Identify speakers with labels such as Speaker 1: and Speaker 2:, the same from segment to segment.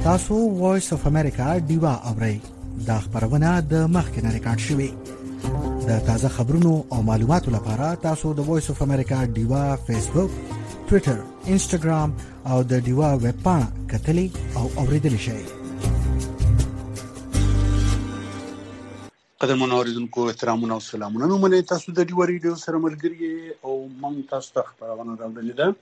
Speaker 1: تاسو وایس اف امریکا دیوا اورئ دا خبرونه د مخکنه ریکارډ شوې د تازه خبرونو او معلوماتو لپاره تاسو د وایس اف امریکا دیوا فیسبوک ټوئیټر انسټاګرام او د دیوا ویب پاڼه کتلی او اوریدلی شئ.
Speaker 2: قدرمن اوریدونکو احترامونه او سلامونه نو منې تاسو د دیوا ریډیو سره ملګری او مونږ تاسو ته خبرونه راوړلې ده.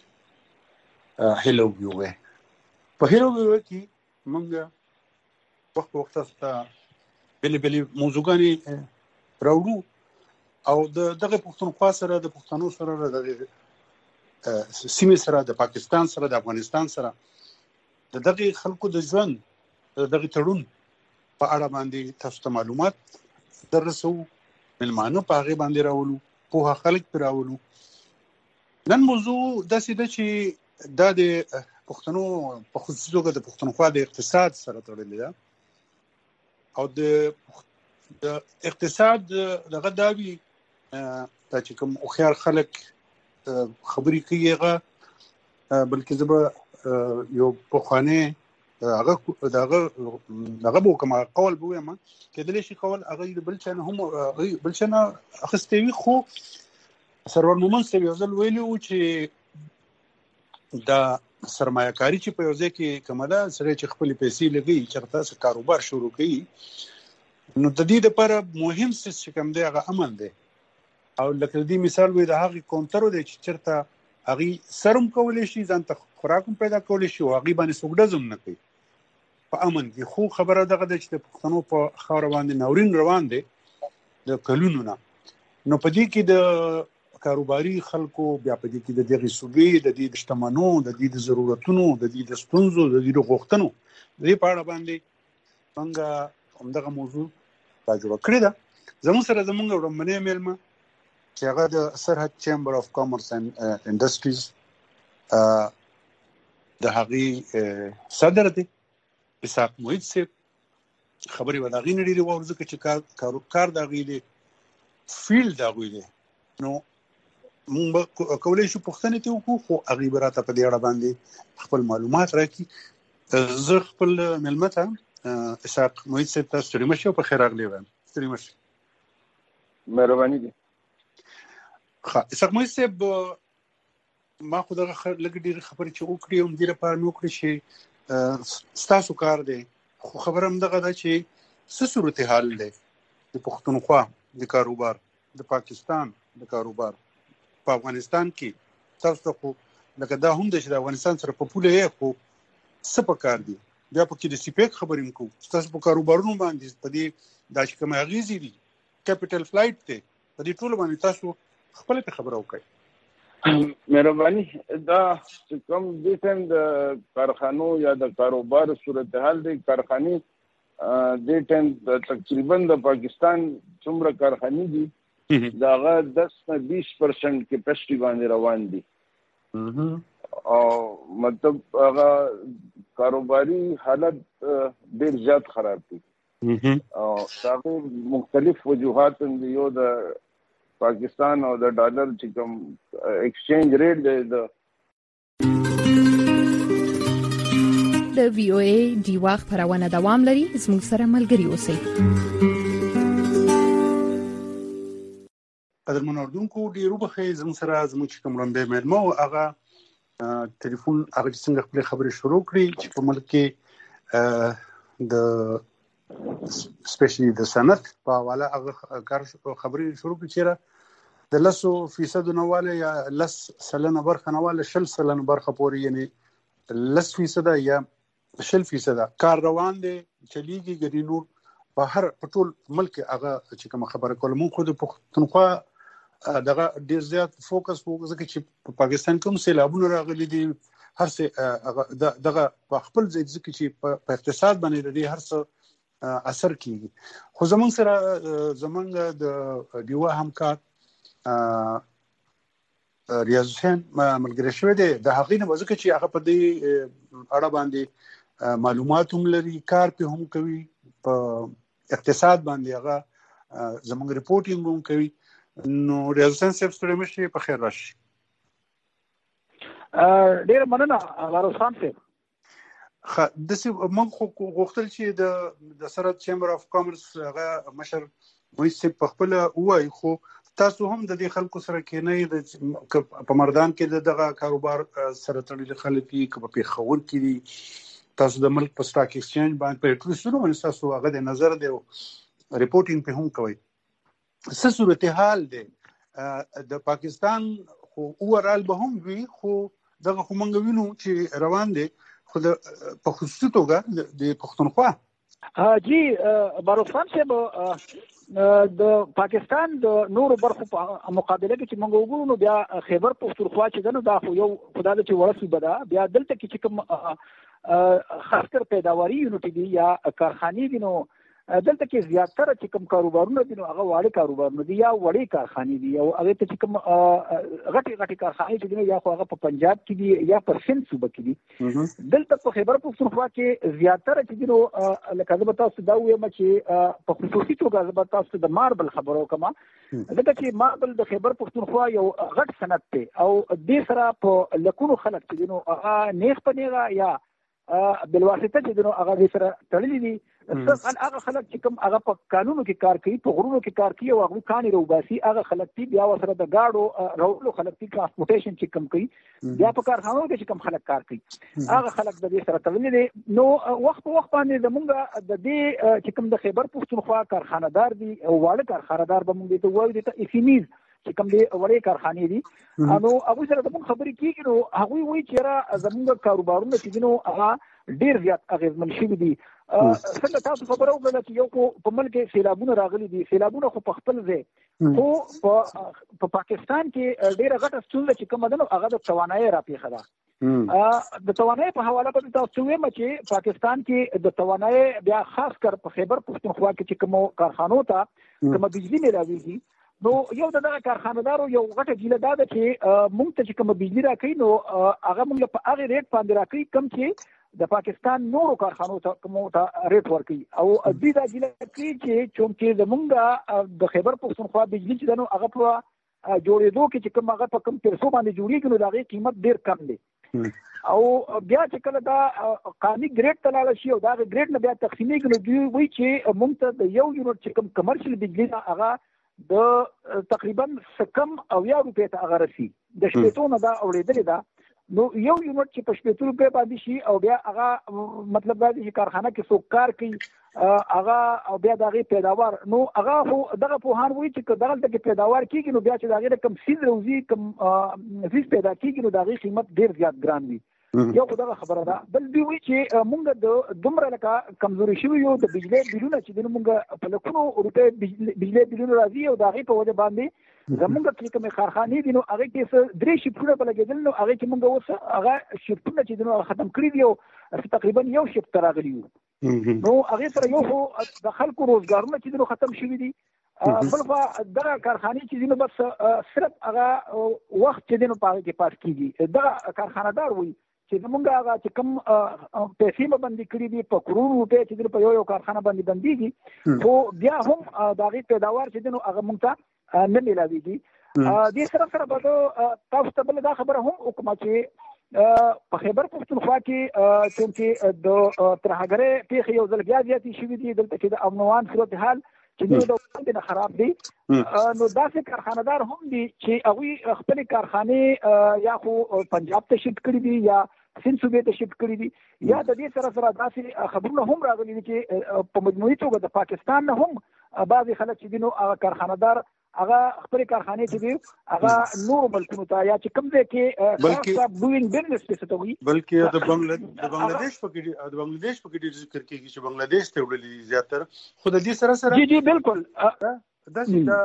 Speaker 2: هلو ویو په هلو ویو کې مونږ وخت تاسو ته بلې موضوعګانې راوړو او دغه پښتونخوا سره د پښتنو سره د سیمې سره د پاکستان سره د افغانستان سره دغه خلکو د ژوند دغه تړون په اړه باندې تاسو ته معلومات درسو ملمانو په هغه باندې راولو په خلک پر راولو. نن موضوع داسې ده چې دا د پښتنو په خصوصي توګه د پښتونخوا د اقتصاد سره تړلې ده او د اقتصاد دغه داوی چې کوم خيار خلک خبرې کوي هغه بلکې زه به یو پخوانی هغه به کوم قول به وایم کېدلی شي قول هغه بل چا نه هم بل چا نه اخستوي خو سرور مومن سوي یو ځل ویلو چې دا سرمایه کاری چې په یو ځای کې کومه ده سره چې خپل پیسې لګي چې تاسو کاروبار شروع کړئ نو د دې لپاره مهم څه کوم دی هغه امن دی او لکه دې مثال وي د هغه کونټرو دی چې چرته هغه سرم کولې شي ځان ته خوراکم پیدا کولې شي او هغه باندې سوګډزم نه کوي په امن کې خو خبره دغه د چې د پښتنو په خاور باندې ناورین روان دي د کلونو نه نو په دې کې د کاروباري خلکو بیا په دې کې د دغه صوبې د دې شتمنو د دې ضرورتونو د دې د ستونزو د دې غوښتنو د دې په اړه باندې څنګه همدغه موضوع تجربه کړې ده. زموږ سره زموږ وړاندې مېلمه چې هغه د سرحد چیمبر اف کامرس اند انډستریز د هغې صدر دی اسحاق محیط صاحب خبرې به د هغې نه ډېرې واورو ځکه چې کار د هغې دی فیلډ د هغوی دی نو مونږ به کولی شو پوښتنې ته وکړو خو هغې به راته په دې اړه باندې خپل معلومات راکړي. زه خپل مېلمه ته اسحاق محیط صاحب ته ستړي مه شئ او په خیر راغلی وایم. ستړي مه شئ.
Speaker 3: مهرباني دي.
Speaker 2: اسحاق محیط صاحب ما خو دغه لږ ډېرې خبرې چې وکړې هم دې لپاره مې وکړې چې ستاسو کار دی خو خبره همدغه ده چې څه صورتحال دی د پښتونخوا د کاروبار د پاکستان د کاروبار په افغانستان کې تاسو ته خو لکه دا هم د افغانستان سره په پوله یې خو څه پکار دي بیا په کې د سیپیک خبرې مکو تاسو په کاروبارونو باندې په دې دا چې کوم اغیزې دي کیپټل فلایټ ته په دې ټول باندې تاسو خپل ته خبره وکړئ.
Speaker 3: مهرباني دا کوم د ټیم د کارخانو یا د کاروبار صورتحال د کارخانې د ټیم تقریبا د پاکستان څومره کارخانې دي داغه 10-20% کیپاسټي باندې روان دي او مطلب هغه کاروباري حالت ډېر زیات خراب دي او هغه مختلف وجوهات دي یو د پاکستان او د ډالر چې کوم ایکسچینج ریټ دی
Speaker 4: د وی او ای دیوا خبرونه دوام لري زموږ سره ملګري اوسئ.
Speaker 2: قدرمن اوردونکو ډیرو بخیر زموږ سره زموږ کوم وړاندې مېلمه او هغه ټلیفون هغه څنګه خپل خبرې شروع کړې چې په ملک کې د سپیشلی د صنعت په حواله هغه کار خبرې شروع کړې چې د 10% نواله یا 10% برخه نواله 10% برخه پورې یعنی 10% یا 10% کار روان دي چلیږي ګډي نور په هر پټول ملک هغه چې کوم خبره کول مونږ خو د پښتونخوا دغه ډیر زیات فوکس وکړو چې په پاکستان کې هم سیلابونه راغلي دي هر څه دغه په خپل ځای چې په اقتصاد باندې د هر څه اثر کیږي خو زمونږ سره زمونږ د دیوا همکار ریاض حسین ملګری شوی دی د هغې نه وځکه چې هغه په دې اړه باندې معلومات هم لري کار په هم کوي په اقتصاد باندې هغه زمونږ ریپورټینګ هم کوي. نو ریاض حسین صاحب ستړي مه شئ په خیر راشئ.
Speaker 5: ډېره مننه غاروسان صاحب.
Speaker 2: من خو غوښتل چې د سره چیمبر اف کامرس هغه مشر وایي په خپل وایي، خو تاسو هم د دې خلکو سره کېنئ په مردان کې دغه کاروبار سره تړلي خلک دي که په پېښور کې دي، تاسو د ملک په سټاک ایکسچینج باندې په ټولو سونو باندې تاسو هغه د نظر دی ریپورټینګ په هم کوي. څه صورتحال دی د پاکستان خو اورال به هم وي، خو دغه خو موږ وینو چې روان دی، خو په خصوصي توګه د پښتونخوا
Speaker 5: جی باروخ خان صاحب د پاکستان د نورو برخو په مقابله کې چې موږ وګورو نو بیا خیبر پښتونخوا چې ده نو دا خو یو خدای دې چې وړه صوبه ده. بیا دلته کې چې کوم خاص کر پیداواري یونټ دي یا کارخانې دي، نو دلته کې زیاتره چې کوم کاروبارونه دي نو هغه واړه کاروبارونه دي یا وړې کارخانې دي، او هغه ته چې کوم غټي کارخانې چې دي یا خو هغه په پنجاب کې دي یا په سند صوبه کې دي. دلته په خیبر پښتونخوا کې زیاتره چې دي نو لکه زه به تاسو دا وایم چې په خصوصي توګه زه به تاسو د ماربل خبرو کوم، ځکه چې ماربل د خیبر پښتونخوا یو غټ صنعت دی او دې سره په لکونو خلک چې دي نو هغه نیغ په نیغه یا بلواسطه چې دي نو هغه دې سره تړلي دي. هغه خلک چې کوم هغه په قانونو کې کار کوي، په غرونو کې کار کوي او هغه کانې روباسي، هغه خلک دي بیا ورسره د گاډو راوړلو خلک دي، ټرانسپورټیشن چې کوم کوي، بیا په کارخانو کې چې کوم خلک کار کوي هغه خلک د دې سره تړلي دي. نو وخت په وخت باندې زمونږ د دې چې کوم د خیبر پښتونخوا کارخانه‌دار دي او واړه کارخانه‌دار به موږ ته وایو د ایسیمیز چې کوم دي وړې کارخانې دي، نو هغه سره زموږ خبرې کیږي، نو هغه وایي چې را زموږ کاروبارونه چې نو هغه ډیر زیات اغیزمن شوي دي. څنګه تاسو خبرو وکړه چې یو خو په ملک کې سیلابونه راغلي دي، سیلابونه خو په خپل ځای، خو په پاکستان کې ډیره غټه ستونزه چې کومه ده نو هغه د توانایي راپېښه ده. د توانایي په حواله به تاسو وایم چې پاکستان کې د توانایي بیا خاص کر په خیبر پښتونخوا کې چې کوم کارخانو ته کومه بجلی ملاویږي، نو یو دغه کارخانه‌دارو یو غټه ګیله دا ده چې موږ ته چې کومه بجلی راکوي نو هغه موږ په هغې ریټ باندې راکوي کوم چې د پاکستان نورو کارخانو ته کوم ته ریټ ورکوي، او دوی دا ګیله کوي چې چونکې زمونږ د خیبر پښتونخوا بجلی چې ده نو هغه په جوړېدو کې چې کوم هغه په کوم پیسو باندې جوړېږي نو د هغې قیمت ډېر کم دی، او بیا چې کله دا قانوني ګریډ ته لاړه شي او د هغې ګریډ نه بیا تقسیمېږي نو دوی وایي چې موږ ته د یو یونټ چې کوم کمرشل بجلی ده هغه د تقریبا کم 80 روپۍ ته هغه رسي، د شپېتو نه دا اورېدلې ده. نو یو یونټ چې په 80 روپۍ باندې شي او بیا هغه مطلب دا دی چې کارخانه کې څوک کار کوي هغه او بیا د هغې پیداوار، نو هغه خو دغه پوهان وایي چې دغلته کې پیداوار کېږي نو بیا چې د هغې نه کوم سیز روزي کوم څیز پیدا کېږي نو د هغې قیمت ډېر زیات ګران وي. یو خو دغه خبره ده. بل دوی وایي چې موږ د دومره لکه کمزوري شوي یو د بجلی بلونه چې دي نو موږ په لکونو روپۍ بجلی بلونه راځي او د هغې په وجه باندې زمونږ چې کومې کارخانې دي نو هغې کې څه 3 شفټونه په لګېدل، نو هغې کې موږ اوس هغه شفټونه چې دي نو ختم کړي دي او تقریبا یو شفټ ته راغلي یو، نو هغې سره یو خو د خلکو روزګارونه چې دي نو ختم شوي دي. بل خوا دغه کارخانې چې دي نو بس صرف هغه وخت چې دی نو په هغې کې پاس کېږي. دغه کارخانه‌دار وایي چې زمونږ هغه چې کوم پیسې به بندي کړي دي په کروڑو روپۍ چې دي په یو کارخانه باندې بندېږي، خو بیا هم د هغې پیداوار چې دی نو هغه موږ ته نه ملاویږي. دې سره سره به تاسو ته بله دا خبره هم وکړم چې په خیبر پښتونخوا کې چونکې د ترهګرۍ پیښې یو ځل بیا زیاتې شوي دي، دلته کې د امن وان صورتحال چې نو د وړاندې نه خراب دی، نو داسې کارخانه‌دار هم دي چې هغوی خپلې کارخانې یا خو پنجاب ته شفټ کړي دي یا سند صوبې ته شفټ کړي دي، یا د دې سره سره داسې خبرونه هم راغلي دي چې په مجموعي توګه د پاکستان نه هم بعضې خلک چې دي نو هغه کارخانه‌دار هغه خپلې کارخانې چې دي هغه نورو ملکونو ته یا چې کوم ځای کې ډوینګ بزنس کې څه ته وایي،
Speaker 2: بلکې د بنګلادیش په کې ډېر ذکر کېږي چې بنګلادیش ته وړلي زیاتره، خو د دې سره سره
Speaker 5: جی بالکل
Speaker 2: داسې دا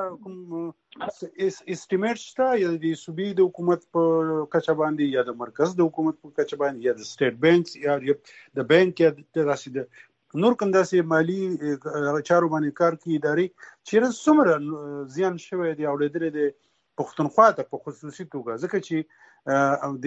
Speaker 2: کوم اسټیمیټ شته یا د صوبې د حکومت په کچه باندې یا د مرکز د حکومت په کچه باندې یا د سټیټ بانکس یا د بانک یا داسې د نور کوم داسې مالي چارو باندې کار کوي ادارې چیرې څومره زیان شوی دی اورېدلی دی پښتونخوا ته په خصوصي توګه، ځکه چې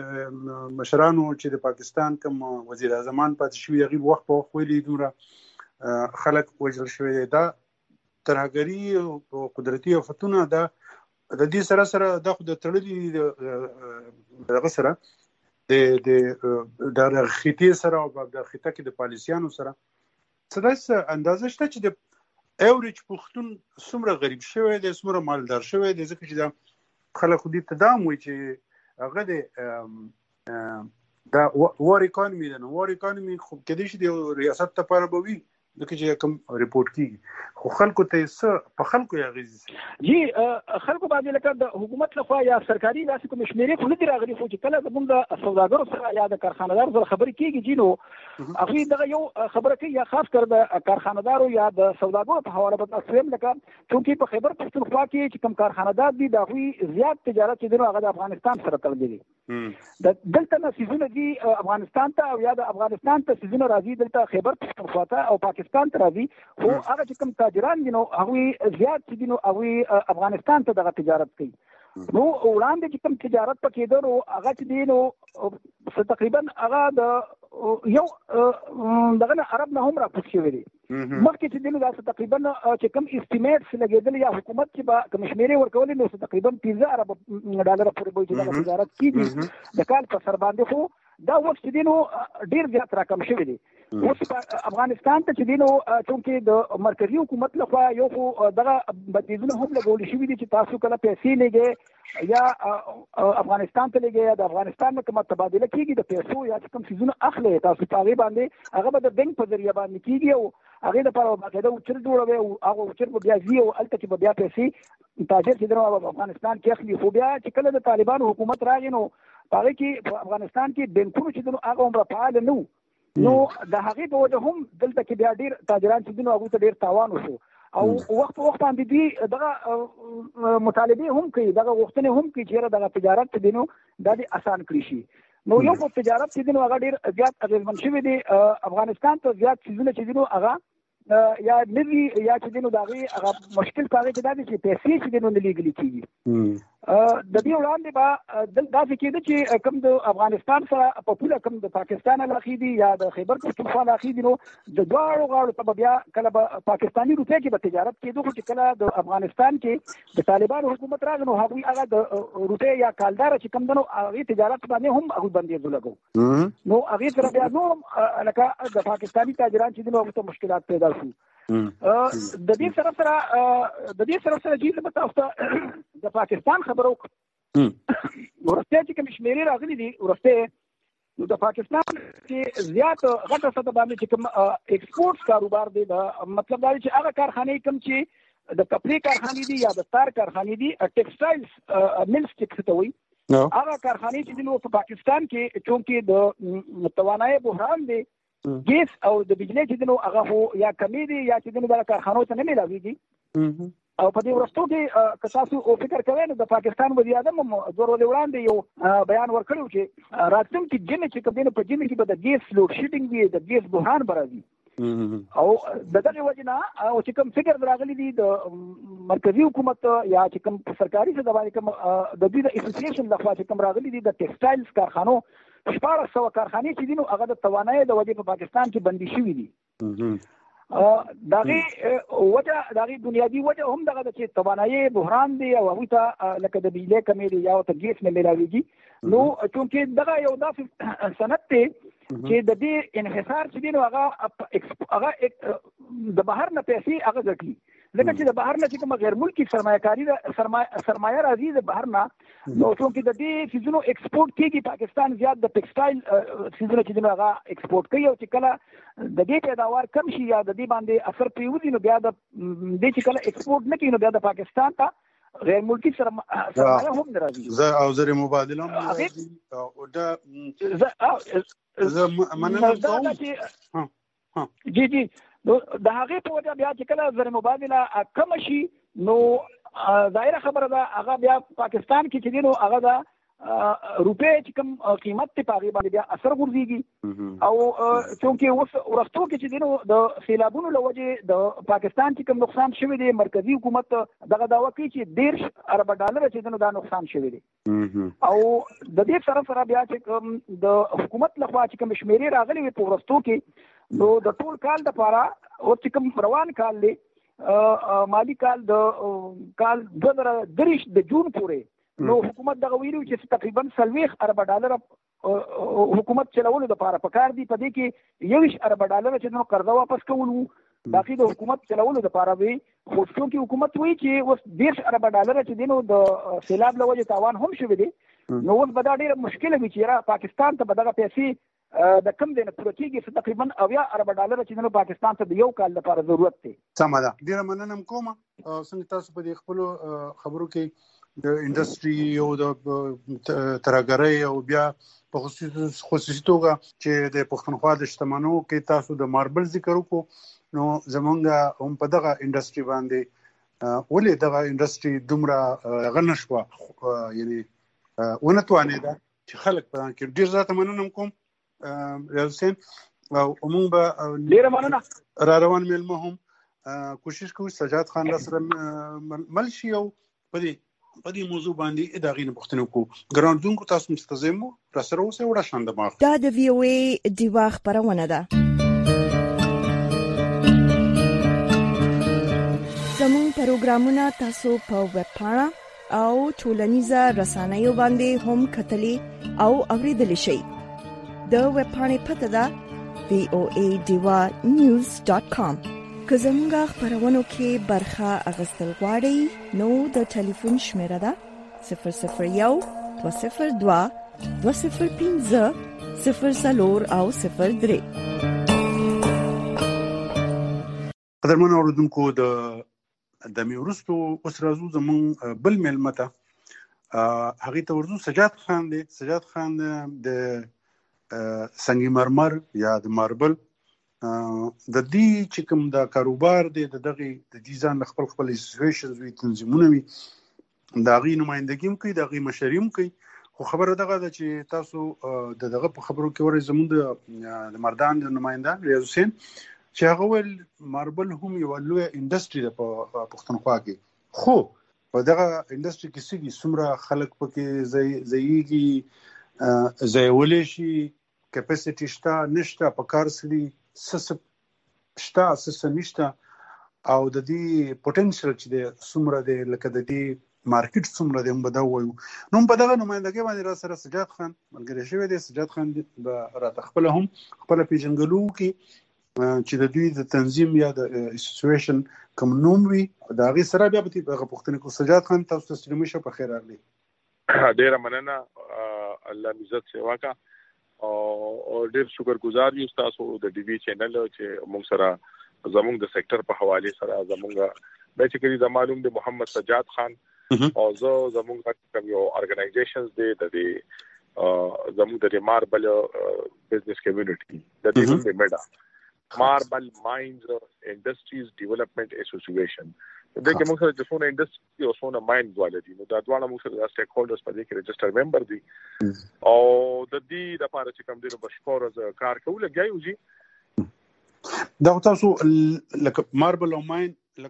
Speaker 2: د مشرانو چې د پاکستان کوم وزیر اعظمان پاتې شوي هغوی وخت په وخت ویلي دومره خلک وژل شوي دی. دا ترهګري او قدرتي آفتونه د دې سره سره دا خو د تړلي دغه سره د خېټې سره او د خېټه کې د پالیسیانو سره څه داسې اندازه شته چې د ایوریج پښتون څومره غریب شوی دی، څومره مالدار شوی دی، ځکه چې دا خلک خو دې ته دا هم وایي چې هغه دا وار اکانومي ده. نو وار اکانومي خو کېدای شي د ریاست لپاره به وي ځکه چې کوم ریپورټ کیږي، خو خلکو ته څه په خلکو یې اغېز
Speaker 5: جی خلکو باندې لکه د حکومت لخوا یا سرکاري داسې کوم شمیرې خو نه دي راغلي، خو چې کله زموږ د سوداګرو سره یا د کارخانه‌دارو سره خبرې کېږي جي نو هغوی دغه یو خبره کوي، یا خاص کر د کارخانه‌دارو یا د سوداګرو په حواله به تاسو هم لکه چونکې په خیبر پښتونخوا کې چې کوم کارخانه‌دار دي د هغوی زیات تجارت چې دی نو هغه د افغانستان سره تړلی دی. دلته نه څیزونه دي افغانستان ته او یا د افغانستان ته څیزونه راځي دلته خیبر پښتونخوا ته او پاکستان ته راځي، خو هغه چې کوم تاجران دي نو هغوی زیات چې دي نو هغوی افغانستان ته دغه تجارت کوي. نو وړاندې چې کوم تجارت په کېده نو هغه چې دی نو تقریبا هغه د یو دغه نه عرب نه هم راکوز شوی دی. مخکې چې دی نو داسې تقریبا چې کوم اسټیمیټس لګېدل یا حکومت چې به کوم شمېرې ورکولې نو تقریبا 15 ارب ډالر پورې به چې دغه تجارت کېږي د کال په سر باندې، خو دا وخت چې دی نو ډېر زیات راکم شوی دی. اوس افغانستان ته چې دی نو چونکې د مرکزي حکومت لخوا یو خو دغه بندیزونه هم لګول شوي دي چې تاسو کله پیسې لګئ یا افغانستان ته لګئ یا د افغانستان نه کومه تبادله کېږي د پیسو یا چې کوم څیزونه اخلئ تاسو په هغې باندې هغه به د بینک په ذریعه باندې کېږي او هغې دپاره باقاعده وچر جوړوي او هغه وچر به بیا ځي او هلته کې به بیا پیسې تاجر چې دی نو افغانستان کې اخلي. خو بیا چې کله د طالبانو حکومت راغی نو په هغې کې په افغانستان کې بینکونه چې دی نو هغه عمره فعال نه وو، نو د هغې په وجه هم دلته کې بیا ډېر تاجران چې دي نو هغوی ته ډېر تاوان وشو او وخت په وخت باندې دوی دغه مطالبې هم کوي، دغه غوښتنې هم کوي چې یاره دغه تجارت چې دی نو دا دې اسان کړي شي. نو یو خو تجارت چې دی نو هغه ډېر زیات اغېزمن شوی دی، افغانستان ته زیات څیزونه چې دي نو هغه یا نوي یا چې دی نو د هغې هغه مشکل په هغې کې دا دی چې پیسې چې دی نو نه لیږلي کېږي. د دې وړاندې به داسې کېده چې کوم د افغانستان سره په پوله کوم د پاکستان علاقې دي یا د خیبر پښتونخوا علاقې دي نو د دواړو غاړو ته به بیا کله به پاکستاني روپۍ کې به تجارت کېدو، خو چې کله د افغانستان کې د طالبانو حکومت راغی نو هغوی هغه د روپۍ یا کالداره چې کوم ده نو هغې تجارت باندې هم هغوی بندیز ولګو، نو هغې سره بیا نور هم لکه د پاکستاني تاجران چې دي نو هغوی ته مشکلات پیدا شو. د دې سره سره جی زه به تاسو ته د پاکستان خبره وکړم. وروستی چې کوم شمېرې راغلي دي وروستی نو د پاکستان چې زیات غټه سطح باندې چې کوم ایکسپورټس کاروبار دی د مطلب دا دی چې هغه کارخانې کوم چې د کپړې کارخانې دي یا د تار کارخانې دي ټیکسټایلز ملز چې ته وایي هغه کارخانې چې دي نو په پاکستان کې چونکې د توانایي بحران دی ګیس او د بجلی چې دی نو هغه خو یا کمې دي یا چې دی نو دغه کارخانو ته نه میلاویږي او په دې وروستو کې که تاسو فکر کوئ نو د پاکستان وزیر اعظم هم دوه ورځې وړاندې یو بیان ورکړی و چې راتلونکي ژمي چې کوم دی نو په ژمي کې به د ګیس لوډ شیډینګ وي، د ګیس بحران به راځي او د دغې وجې نه او چې کوم فکر راغلی دي د مرکزي حکومت یا چې کوم سرکاري څه د باندې کوم د دوی د اسوسییشن لخوا چې کوم راغلي دي د ټیکسټایلز کارخانو 1400 کارخانې چې دي نو هغه د توانایي د وجې په پاکستان کې بندي شوي دي. د هغې وجه د هغې بنیادي وجه هم دغه ده چې توانایي بحران دی او هغوی ته لکه د بجلۍ کمې دی یا ورته ګیس نه میلاویږي، نو چونکې دغه یو داسې صنعت دی چې د دې انحصار چې دی نو هغه د بهر نه پیسې هغه ګټي، ځکه چې د بهر نه چې کومه غیر ملکي سرمایه‌کاري سرمایه راځي د بهر نه، نو چونکې د دې څیزونو ایکسپورټ کېږي، پاکستان زیات د ټیکسټایل څیزونه چې دي نو هغه ایکسپورټ کوي او چې کله د دې پیداوار کم شي یا د دې باندې اثر پرېوځي نو بیا د دې چې کله ایکسپورټ نه کوي نو بیا د پاکستان ته غیر ملکي سرمایه هم نه راځي
Speaker 2: او زر مبادله هم نه راځي او دا زه مننه کوم.
Speaker 5: جی جی نو د هغې په وجه بیا چې کله زر مبادله کمه شي نو ظاهره خبره ده هغه بیا پاکستان کې چې دی نو هغه د روپۍ چې کوم قیمت دی په هغې باندې بیا اثر غورځېږي او چونکې اوس وروستو کې چې دی نو د سیلابونو له وجې د پاکستان چې کوم نقصان شوی دی مرکزي حکومت دغه دعوه کوي چې 10 ارب ډالر چې دی نو دا نقصان شوی دی او د دې سره سره بیا چې کوم د حکومت لخوا چې کوم شمېرې راغلي وي په وروستو کې نو د ټول کال دپاره او چې کوم روان کال دی مالی کال د کال 2023 د جون پورې نو حکومت دغه ویلي چې تقریبا 40 ارب ډالر حکومت چلولو لپاره پکار دي. په دې کې 21 ارب ډالر چې نو قرضه واپس کول وو باقي د حکومت چلولو لپاره وي. خو څوک حکومت وایي چې اوس 10 ارب ډالر چې دینو د سیلاب له وجې تاوان هم شوی دی نو اوس به دا ډېره مشکله وي چې را پاکستان ته به دغه پیسې د کم دی نه پوره کېږي. تقریبا 80 ارب ډالر چې نو پاکستان ته د یو کال لپاره ضرورت دی.
Speaker 2: سمه ده. ډېره مننه کوم. څنګه تاسو په دې خپلو خبرو کې د انډستری او د ترهګرۍ او بیا په خصوصي توګه چې د پښتونخوا د شتمنو کې تاسو د ماربل ذکر وکړو نو زمونږ هم په دغه انډستری باندې ولې دغه انډستری دومره غنه شوه یعنی ونه توانېده چې خلک په دغه کې ډېر زیاته مننه کوم ریاض حسین او موږ به
Speaker 5: ډېره مننه
Speaker 2: را روان میلمه هم کوشش کوو سجاد خان را سره مل شي او په دې موضوع باندې د هغې نه پوښتنه وکړو. ګرانیدونکو تاسو مستضیم مو را سره اوسئ وړه شان دماغ.
Speaker 6: دا د وی او ای ډیوا خپرونه ده. زموږ پروګرامونه تاسو په ویب پاڼه او ټولنیزه رسنیو باندې هم کتلی او اوریدلی شئ. د ویب پاڼې پته ده voadewanews.com. که زموږ خپرونو کې برخه اخیستل غواړئ نو د ټلیفون شمیره ده 001 202 205 04 او 03.
Speaker 2: قدرمن اوریدونکو د میورستو اوس راځو زمون بل میلمه ته هغې ته ورځو. سجاد خان دی. سجاد خان د سنگ مرمر یا د ماربل د دې چې کوم د کاروبار دی د دې ځان خپل اسوسییشنز وي تنظیمونه وي د هغې نمایندګي هم کوي د هغې مشري هم کوي. خو خبره دغه ده چې تاسو د دغه په خبرو کې ورئ زموږ د مردان د نماینده ریاض حسین چې هغه ویل ماربل هم یوه لویه انډسټري ده په پښتونخوا کې. خو په دغه انډسټري کې څه دي څومره خلک پکې ځایېږي ځایولی شي کیپاسټي شته نشته په کار څه دي څه شته څه نشته او د دې پوټنشل چې دی څومره دی لکه د دې مارکیټ څومره دی هم به دا ووایو. نو په دغه نمایندګۍ باندې را سره سجاد خان ملګری شوی دی. سجاد خان به راته خپله هم خپله پېژندګلو وکړي چې د دوی د تنظیم یا د اسوسییشن کوم نوم وي د هغې سره بیا به هغه پوښتنې کوو. سجاد خان تاسو ته ستړي مه شه په خیر راغلي.
Speaker 7: ډېره مننه. الله مې عزت سیوا کا او ډېر شکرګزار یو تاسو د ډي وي چینل چې موږ سره زموږ د سېکټر په حواله سره زموږ بیسیکلی د معلوم دی محمد سجاد خان او زموږ کوم یو ارګنایزیشنز دی د دې زموږ د ماربل بزنس کمیونټي د دې په میډا ماربل ماینز انډستریز ډیولپمنٹ اسوسییشن د کې موږ سره د څونه انډستری او څونه ماینز والدي نو دا ډول موږ سره د سټیک هولډرز په دې کې ريجستر ممبر دي او د دې لپاره چې کوم دینو بشپور از کار کوله غيو جی
Speaker 2: دا تاسو لکه ماربل او ماین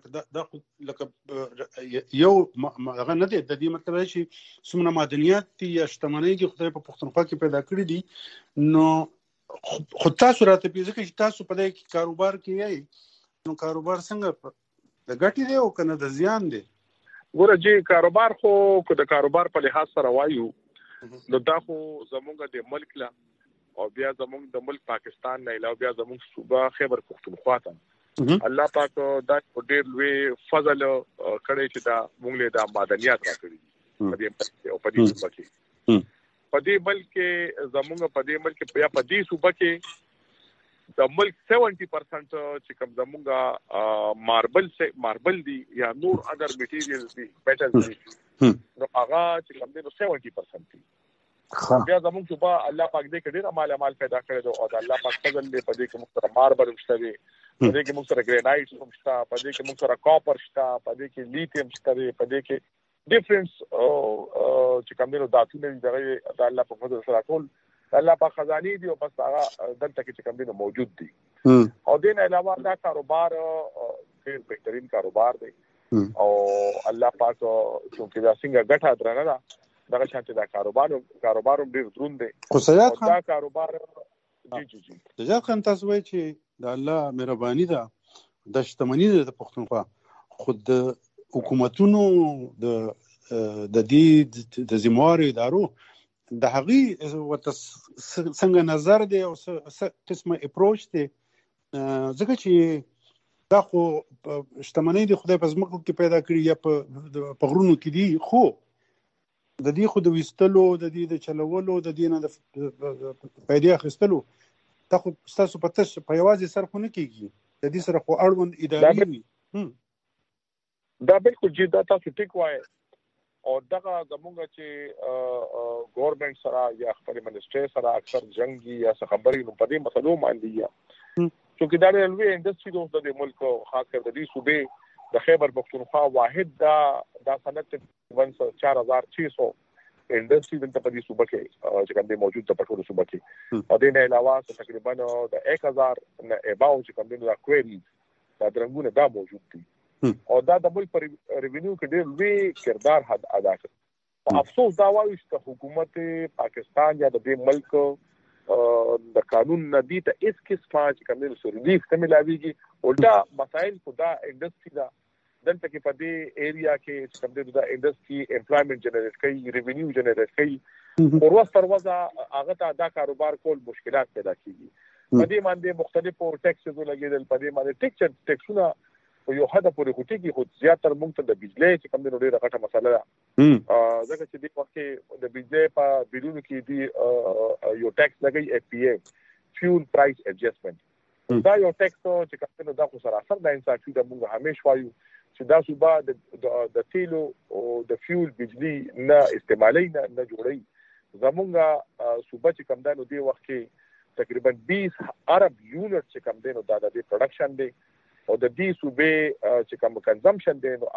Speaker 2: لکه یو هغه نه دی د دې مطلب چې څومره معدنیات یا شتمنۍ کې خدای په پښتونخوا کې پیدا کړې دي نو خو تاسو راته پیژنئ چې تاسو په دې کې کاروبار کې یې نو کاروبار څنګه د ګټې دی او کنه د زیان دی؟
Speaker 7: ګوره جی کاروبار خو که د کاروبار په لحاظ سره وایو نو دا خو زمونږ د ملک لا او بیا زمونږ د ملک پاکستان نه علاوه بیا زمونږ صوبه خیبر پختونخوا ته الله پاک دا ډېر لوی فضل کړی چې دا مونږ له د معدنیات راکړي په دې او په دې صوبه کې په دې بلکې زمونږ په دې ملک بیا په دې صوبه کې د ملک 70% چې کوم زمونږه ماربل دی یا نور اگر میټیریلز دي میټالز دي نو هغه چې کوم دی نو 70% دي بیا زمونږ صوبه الله پاک دې کډیر مال پیدا کړی او الله پاک فضل دې په دې کې موږ سره ماربل شته دي په دې کې موږ سره ګرینایټ هم شته په دې کې موږ سره کاپر شته په دې کې لیتیم شته په دې کې ډیفرنس چې کوم دی نو داتونه دغه د الله په فضل سره ټول الله په خزاني دی او بس هغه دلته کې کوم دي موجود دي او دین علاوه دا کاروبار ډېر بهترین کاروبار دی او الله پاک چې دا څنګه ګټه درنه ده دغه شانته دا کاروبار ډېر دروند دی
Speaker 2: خو سجاد خان
Speaker 7: دا کاروبار جی
Speaker 2: سجاد خان تاسو وایي چې د الله مهرباني ده د شتمنۍ د پښتونخوا خود حکومتونو د دې د ذمہوار ادارو د هغې ورته څنګه نظر دی او څه قسمه اپروچ دی، ځکه چې دا خو شتمنۍ د خدای په ځمکو کې پیدا کړي یا په غرونو کې دي، خو د دې خو د ویستلو، د دې د چلولو، د دې نه د پیدې اخیستلو دا خو ستاسو په یوازې سر خو نه کېږي، د دې سره خو اړوند ادارې وي.
Speaker 7: دا بالکل جی، دا تاسو ټیک وایي. او دغه زمونږ چې ګورنمنت سره یا خپل منسټري سره اکثر جنگي یا څه خبرې نو په دې مسلو باندې یا چونکې دا ریلوی انډسټري د ملک خاص کر د دې صوبې د خیبر پختونخوا واحد دا صنعت 4600 انډسټري دلته په دې صوبه کې چې کوم دی موجود د پټولو صوبه کې، او د نه علاوه تقریبا د 1000 نه اباو چې کوم دی د کويري دا درنګونه دا موجود دي، او دا د ملک پر ریونیو کې ډېر لوی کردار ادا کوي. په افسوس دا وایي چې حکومت پاکستان یا د دې ملک د قانون ندی ته هیڅ قسمه چې کوم دی ریلیف نه ملاويږي، الټا مسائل خو دا انډسټري دا دلته کې په دې ایریا کې چې کوم دی دا انډسټري امپلایمنٹ جنریټ کوي، ریونیو جنریټ کوي، او ورځ تر ورځې هغه ته دا کاروبار کول مشکلات پیدا کیږي. په دې باندې مختلفو ټیکسز لګیدل، په دې باندې ټیکسونه په یو حد پورې هوټي کې خو زیاتره موږ ته د بجلی چې کوم دی ډېره غټه مسله ده، ځکه چې دې وخت کې د بجلی په بیلونو کې دی یو ټیکس لګي اف پی اے فیول پرایس ایڈجسټمنټ، دا یو ټیکس چې کوم دی دا خو سراسر د انصافي د موږ همیش وایو چې دا صوبه د تیلو او د فیول بجلی نه استعمالي نه جوړي، زمونږ صوبه چې کوم دی نو دې وخت کې تقریبا 20 ارب یونټ چې کوم دی نو دا د پروډکشن دی، او د دې صوبې چې کوم کنزمپشن دی نو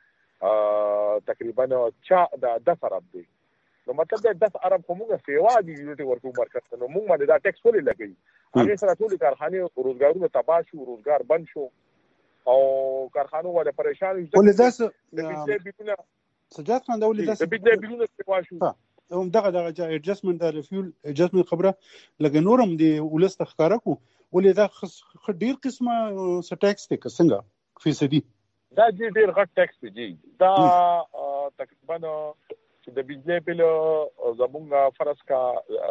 Speaker 7: هغه تقریبا 10 ارب دی. نو مطلب دا 10 ارب کومه سیوا دی یونټ ورکو مرکز نو موږ باندې دا ټیکس ولې لګي، هغه سره ټول کارخانه او روزګارونه تباہ شو، روزګار بند شو، او کارخانو ولې پریشان دي.
Speaker 2: ولې داسه سجاد خان دا ولې داسه
Speaker 7: د بجلی بیلونه سیوا شو،
Speaker 2: هم دغه ایڈجسټمنټ د فیول ایڈجسټمنټ خبره لکه نورم دی ولست ښکارا کو، ولې دا ډیر قسمه ټیکس دی څنګه فیصدي؟
Speaker 7: دا ډیر غټ ټیکس دی، دا تقریبا چې د بجلی بیل زمونږ فرض کا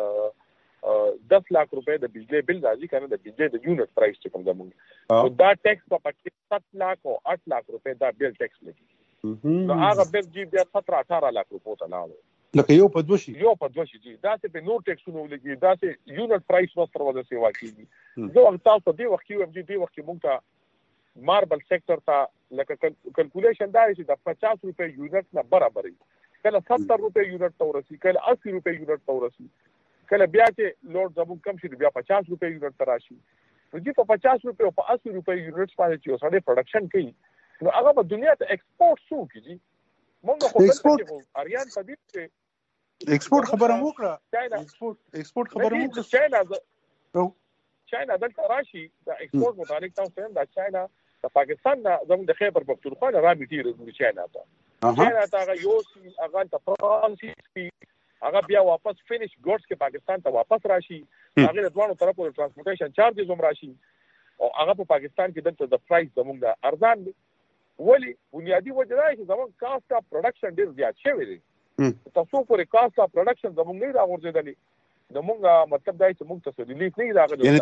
Speaker 7: 10 लाख रुपए د بجلی بیل راځي کنه، د بجلی د یونټ پرایس چې کوم زمونږ دا ټیکس په 7 लाख او 8 लाख रुपए دا بیل ټیکس لګي، نو هغه بیل جی بیا 17-18 लाख रुपए ته لاړو،
Speaker 2: لکه یو په دوشي
Speaker 7: جی دا څه په نور ټیکسونو لګي، دا څه یونټ پرایس وستر وځي سیوا کیږي. زه وخت تاسو دی وخت کې هم دی وخت کې مونږ ته ماربل سېکټر ته لکه کیلکولیشن دا چې د 50 روپے یونټ نه برابرې، کله 70 روپے یونټ ته ورسي، کله 80 روپے یونټ ته ورسي، کله بیا چې لوډ زموږ کم شي بیا 50 روپے یونټ ته راشي. نو چې په 50 روپے او په 80 روپے یونټ باندې چې اوسه پروډکشن کوي نو هغه په دنیا ته ایکسپورټ شو کیږي. مونږ خو ایکسپورټ اریان په دې کې
Speaker 2: ایکسپورټ خبره وکړه، ایکسپورټ خبره وکړه،
Speaker 7: چاینا دلته راشي د ایکسپورټ متعلق تاسو هم د چاینا د پاکستان نه زموږ د خیبر پختونخوا نه را میټیریل د چاینا ته هغه یو هغه ته فرانسي هغه بیا واپس فینیش ګورډز کې پاکستان ته واپس راشي، هغه د دوانو طرفو د ترانسپورټیشن چارجز هم راشي، او هغه په پاکستان کې دلته د پرایس زموږ د ارزان دی. ولی بنیادی وجه دا چې زموږ کاست اف پروډکشن ډیر زیات شوی دی، تاسو پورې کاست اف پروډکشن زموږ نه راغورځېدلی، نو موږ مطلب دا چې موږ ته ریلیف نه راغلی،
Speaker 2: یعنی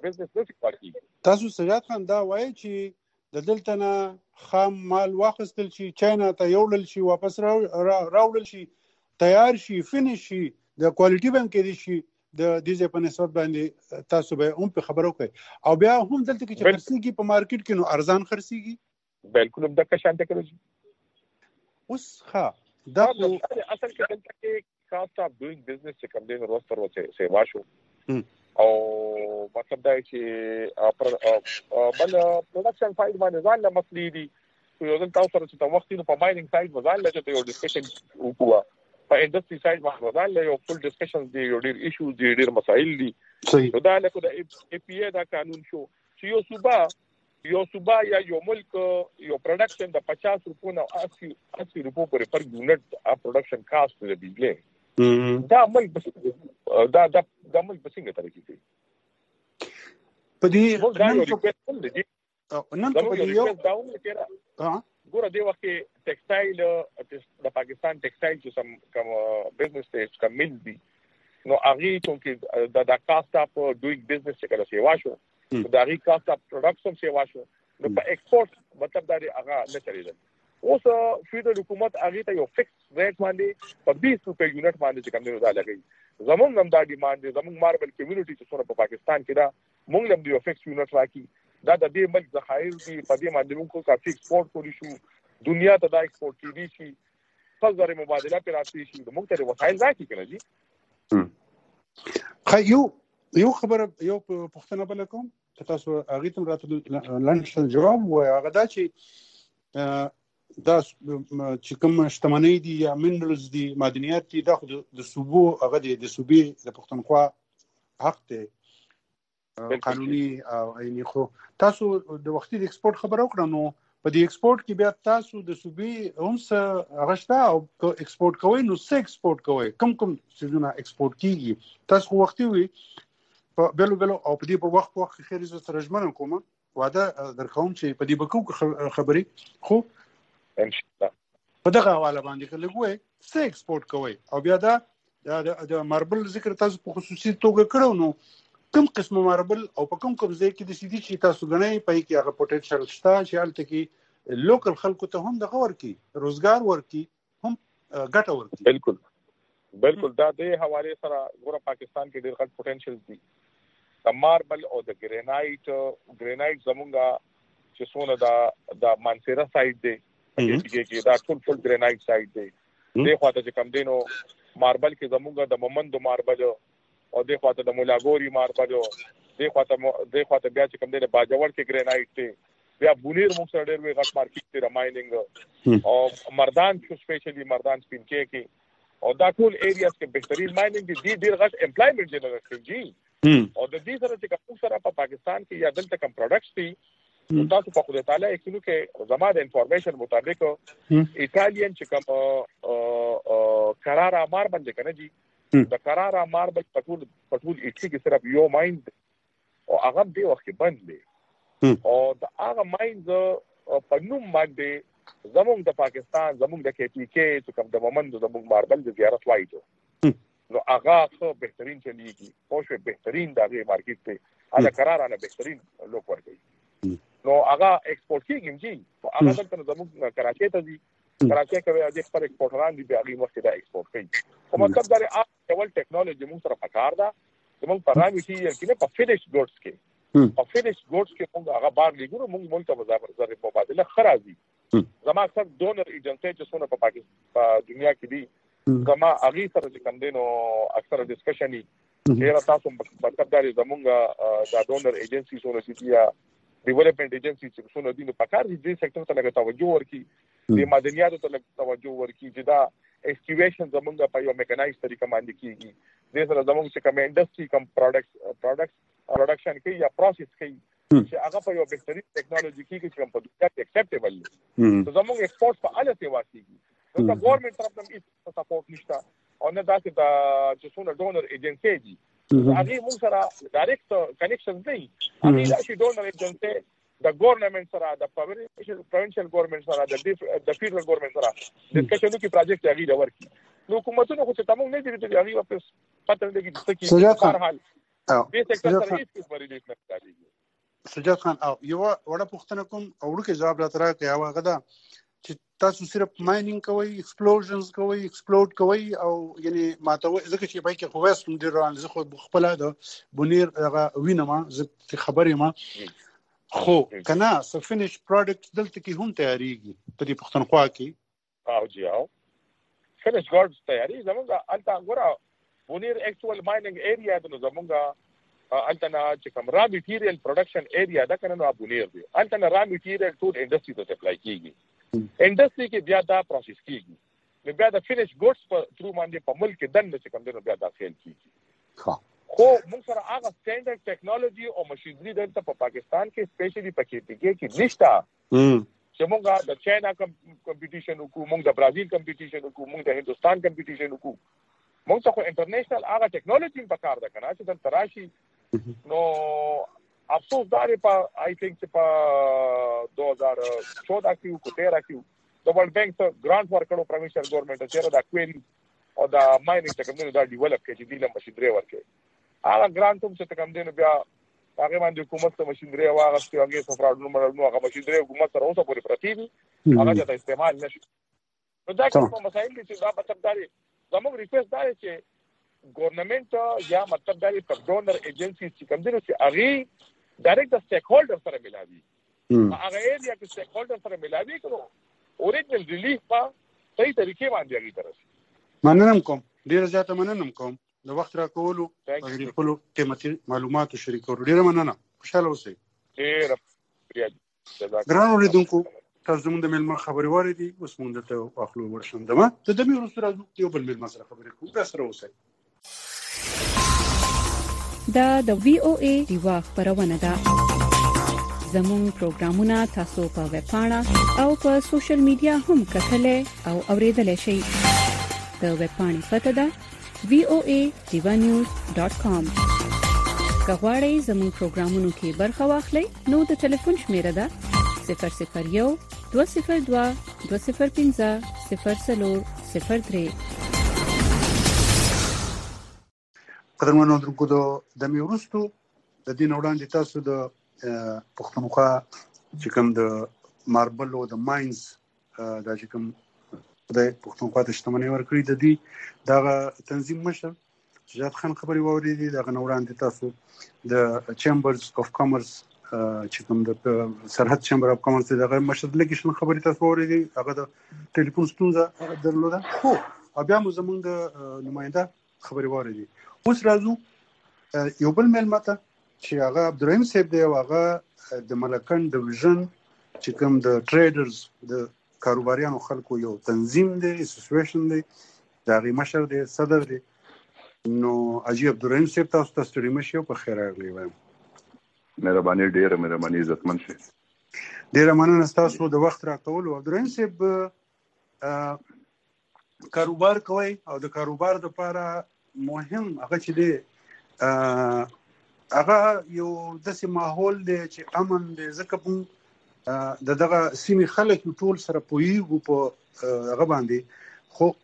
Speaker 2: تاسو سجاد خان دا وایي چې د دلته نه خام مال واخیستل شي، چاینا ته یوړل شي، واپس راوړل شي، تیار شي، فینیش شي، د کوالټي بم کې دي شي د دې په نسبت باندې تاسو به هم په خبرو کوي، او بیا هم دلته کې چې خرڅيږي په مارکیټ کې نو ارزان خرڅيږي.
Speaker 7: بالکل د کشانته کوي
Speaker 2: اوس ها دا
Speaker 7: اصل کې دلته کې کاست اف ډوینګ بزنس چې کوم دین روستر وڅه سیوا شو، او مطلب دا چې بل پروډکشن سایډ باندې ځان له مسلې دي، یو ځل تاسو سره چې وخت نو په مایننګ سایډ وځان لږه یو ډسکشن وکړو، په انډستری سایډ باندې ځان له یو فل ډسکشن دی، یو ډیر ایشوز دي، ډیر مسایل دي. صحیح دا له کو د ای پی ای دا قانون شو چې یو صوبه یا یو ملک یو پروډکشن د 50 روپو نه 80 روپو پورې پر یونټ ا پروډکشن کاست د بجلی دا ملک دا ملک په څنګه طریقې کوي
Speaker 2: په دې
Speaker 7: نن په دې یو ګوره دی وخت ټیکسټایل د پاکستان ټیکسټایل چې سم کوم بزنس ته کوم مل دي نو هغه چې د کاست اف ډوینګ بزنس چې کله سیوا شو د هغه کاست اف پروډکشن سیوا شو نو په ایکسپورټ مطلب دا هغه نه چلیدل اوس فیډرل حکومت هغه ته یو فکس ریټ باندې په 20 روپے یونټ باندې چې کوم دا لګي زمونږ هم دا ډیماند دي زمونږ ماربل کمیونټي چې څوره په پاکستان کې دا مونږ هم یو فکس یونټ راکې دا د دې ملک ذخایر دي په دې باندې موږ کافي ایکسپورټ کولی شو دنیا ته دا ایکسپورټ کیږي شي فزر مبادله پر راتلی شي موږ ته وسایل راکې کنه جی
Speaker 2: یو خبره یو پښتنه بل کوم چې تاسو هغه تم راته لنډ جواب و هغه دا چې دا چې کوم شتمنۍ دي یا منرالز دي معدنیات دي دا د صوبو هغه د صوبې د پښتونخوا حق دی قانوني او عیني خو تاسو د وختي د ایکسپورټ خبره وکړه نو په دې ایکسپورټ کې بیا تاسو د صوبې هم څه غشتا او ایکسپورټ کوئ نو څه ایکسپورټ کوئ کوم څه ایکسپورټ کیږي تاسو وختي وي په بلو او په دې په وخت خیر ز ترجمه کوم وعده درکوم چې په دې بکو خبري خو
Speaker 7: ان شاء الله
Speaker 2: په دغه حواله باندې لګوي څه ایکسپورټ کوي او بیا دا د ماربل ذکر تاسو په خصوصي توګه کړو نو کوم قسم ماربل او په کوم ځای کې د سيدي چې تاسو غنئ په کې هغه پوتنشل شته چې حالت کې لوکل خلکو ته هم دغه ورکی روزګار ورکی هم ګټه ورکی
Speaker 7: بالکل دا د حواله سره ګوره پاکستان کې ډېر غټ پوتنشل دي د ماربل او د ګرینایټ زمونږه چې څونه د مانسيرا سایډ دی کې دا ټول ګرینایټ سایډ دی د خواته چې کم دینو ماربل کې زمونږه د مومندو ماربل او د خواته د مولاګوري ماربل د خواته بیا چې کم دی د باجوړ کې ګرینایټ دی بیا بونیر موږ سره ډېر وی غټ مارکیټ دی مایننګ او مردان سپیشلی مردان سپین کې او دا ټول ایریاز کې بهترین مایننګ دي ډېر غټ امپلایمنت جنریټ کوي او د دې سره چې کوم سره په پاکستان کې یا دلته کوم پروډکټس دي تاسو په خدای تعالی اکینو کې زماده انفارمیشن مطابق ایتالین چې کوم قرار امر باندې کنه جی د قرار امر په ټول اټلی کې صرف یو ماین او هغه دی وخت بند دی او د هغه ماین په نوم باندې زموږ د پاکستان زموږ د کې پی کې چې کوم د مومند زموږ ماربل د زیارت وایو نو هغه څو بهترین چلیږي او شو بهترین دغه مارکیټ ته هغه قرارانه بهترین لوک ورګي نو هغه ایکسپورټ کیږي جی هغه دلته زموږ کراچۍ ته دي کراچۍ کې د خپل ایکسپورټران دي هغه مخکې دا ایکسپورټ کوي او مطلب دا اول ټیکنالوژي موږ سره پکار ده موږ پرامي چې کې په فینیش ګوډز کې موږ هغه بار لګورو موږ ته مزابر مبادله خرازي زما اکثر ډونر ایجنسی چې څونه په پاکستان په دنیا کې دي زما هغه سره چې کوم دینو اکثر ډسکشن ډیر تاسو مطلب دا زمونږ د ډونر ایجنسی څونه چې یا ډیولپمنٹ ایجنسی چې څونه دي په کار دي سېکټر ته لګا توجه ورکي د مدنیاتو ته لګا توجه ورکي چې دا ایکسکیویشن زمونږ په یو میکانایز طریقه باندې کیږي د سره زمونږ چې کوم انډستری کوم پروډکټس پروډکشن کوي یا پروسس کوي چې هغه په یو بهترین ټیکنالوژي کې چې په دنیا کې اکسپټیبل دي زموږ ایکسپورټ په اله سی واسيږي نو د ګورنمنت طرف نه هیڅ سپورټ نشته او نه دا چې څونه ډونر ایجنسی دي هغه موږ سره ډایرکټ کنیکشن دی هغه چې ډونر ایجنسی د ګورنمنت سره د پروینشل ګورنمنت سره د فیډرل ګورنمنت سره ډسکشن کې پروجیکټ هغه لور کی نو حکومتونو خو ته تمام نه دي چې هغه واپس پاتره دي چې په هر حال دې سېکټر سره هیڅ مریض نه کوي
Speaker 2: سجاد خان او یو وړه پوښتنه کوم او ورکه جواب راته راکړی او هغه دا چې تاسو صرف ماینینګ کوئ ایکسپلوژنز کوئ ایکسپلوډ کوئ او یعنی ماته ځکه چې بای کې خو واسم ډیر روان زه خو خپل د بونیر هغه وینم زه خبرې ما خو کنه څه فینیش پروډکټ دلته کې هم تیاریږي په دې پښتونخوا کې
Speaker 7: او جی او فینیش ګارډز تیاری زمونږ الته ګوره بونیر اکچوال ماینینګ ایریا د زمونږ التنا چې کوم را میټیریل پروډکشن ایریا دا کنه نو بونیر دی التنا را میټیریل ټول انډستری ته سپلای کیږي انډستری کې بیا دا پروسس کیږي نو بیا د فینیش ګوډز په تھرو باندې په ملک دنه چې کوم دی بیا دا سیل کیږي خو موږ سره هغه سټانډرډ ټیکنالوژي او ماشينري دلته په پاکستان کې سپیشلی پکې کې نشته چې موږ د چاینا کمپټیشن وکړو موږ د برازیل کمپټیشن وکړو موږ د هندستان کمپټیشن وکړو موږ ته خو انټرنیشنل هغه ټیکنالوژي په کار ده کنه چې د تراشي نو افسوس دار په آی تھنک په 2014 کې کو 13 کې د ورلد بانک ته ګرانټ ورکړو پروینشل ګورنمنت ته دا کویری او دا مایننګ ته کوم دا ډیولپ کړي چې د ماشينري ورکړي هغه ګرانټ هم څه کوم دین بیا هغه باندې حکومت ته ماشينري واغستې هغه سفرادونو نو هغه ماشينري حکومت سره اوسه پورې پرتی دي هغه ته استعمال نشي نو دا کوم مسایل دي چې دا مطلب دا زموږ ریکوست دا چې ګورنمنت یا مطلب دا په ډونر ایجنسی چې کوم دي چې هغه ډایرکټ د سټیک هولډر سره ملاوي هغه ایریا کې سټیک هولډر سره ملاوي کړو اوریجنل ریلیف په صحیح طریقې باندې هغه ترسي
Speaker 2: مننم کوم ډیر زیاته مننم کوم د وخت را کولو او د خپل قیمتي معلوماتو شریکولو ډیر مننه خوشاله اوسئ
Speaker 7: ډیر
Speaker 2: ګران اوریدونکو تاسو زموږ د ملما خبرې واردی اوس مونږ ته اخلو ورشم دمه د دمي وروسته راځو یو بل ملما سره خبرې کوو تاسو سره اوسئ
Speaker 4: دا د وی او ای دیوا خبرونه ده زموږ پروګرامونه تاسو په ویب پاڼه او په سوشل میډیا هم کتلای او اوریدلای شئ د ویب پاڼې پته ده voanews.com کغواړئ زموږ پروګرامونو کې برخه واخلئ نو د ټلیفون شمیره ده 001 202 205 0403
Speaker 2: قدرمنو درکو د میورستو د دین وړاندې تاسو د پښتونخوا چې کوم د ماربل او د ماینز د چې کوم د پښتونخوا د شتمنۍ ورکړي د دې دغه تنظیم مشر شجاعت خان خبري واورېدي دغه وړاندې تاسو د چیمبرز اف کامرس چې کوم د سرحد چیمبر اف کامرس دغه مشر لګیشن خبري تاسو واورېدي هغه د ټلیفون ستونزه درلوده خو بیا مو زمونږ د نماینده خبري واورېدي اوس راځو یو بل ملمته چې هغه عبدالرحیم صاحب دی او هغه د ملکن ډیویژن چې کوم د ټریډرز د کاروباریانو خلکو یو تنظیم دی اسوسییشن دی دا غي مشر دی صدر دی نو اجي عبدالرحیم صاحب تاسو ته ستړي مشي په خیر راغلی وایم
Speaker 8: مهرباني ډیره مهرباني عزتمن شي
Speaker 2: ډیره مننه تاسو د وخت راکول عبدالرحیم صاحب کاروبار کوي او د کاروبار لپاره مهم هغه چې دی هغه یو داسې ماحول دی چې امن دی ځکه دغه سیمې خلک ټول سره پوهیږو په هغه باندې خو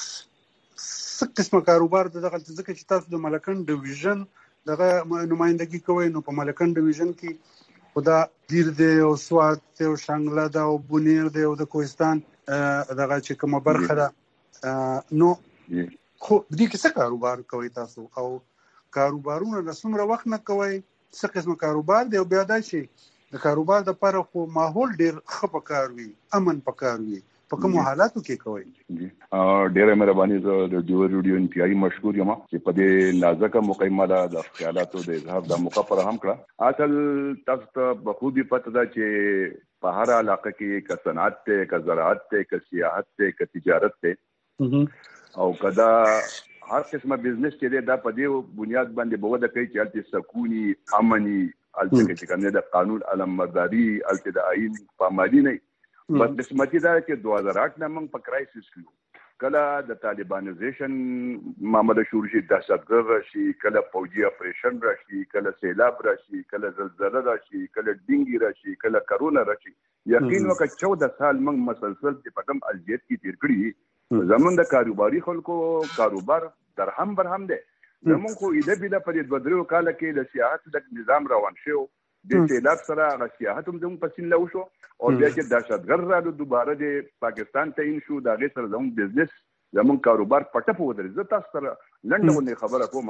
Speaker 2: څه قسمه کاروبار دغه ځکه چې تاسو د ملکن ډیویژن دغه نمائندګي کوئ نو په ملکن ډیویژن کې خدا دیر دی او سوات دی او شانګله دی او بونیر دی او د کوهستان دغه چې کومه برخه ده نو خو دې کې څه کاروبار کوي تاسو او کاروبارونه د څومره وخت نه کوي څه قسمه کاروبار دی او بیا دا چې د کاروبار د لپاره خو ماحول ډیر ښه پکار وي امن پکار وي په کوم حالاتو کې کوي
Speaker 8: ډیره مهرباني زه د ډیو انتهایی مشکور یم چې په دې نازکه مقایمه د خیالاتو د اظهار د موقع پر هم کړه اصل تاسو ته بخودي پته ده چې په هر علاقه کې ک صنعت ته ک زراعت ته ک سیاحت ته ک تجارت ته او کدا هر قسمه بزنس چې دا په دې بنیاد باندې بوده کوي چې الته سکوني امني الته چې کنه د قانون علمبرداري الته د آئین پامالي نه بس قسمتي دا چې 2008 نه موږ په کرایسس کې کله د طالبانیزیشن معاملې شروع شي دهشتګرد راشي کله فوجي اپریشن راشي کله سیلاب راشي کله زلزلہ راشي کله ډینګي راشي کله کرونا راشي یقین وکړه 14 سال موږ مسلسل په کم اذیت کې تیر کړی زمون د کاروباري خلکو کاروبار درهم برهم دی زمون خو ایده بيده په دې بدرو کال کې د سیاحت د نظام روان شو د سیلاب سره هغه سیاحت هم زمون پسین لو شو او بیا چې دهشتګرد راځي دوباره د پاکستان ته ان شو دا غي سره زمون بزنس زمون کاروبار پټه په ودرې زه تاسو سره لنډونه خبره کوم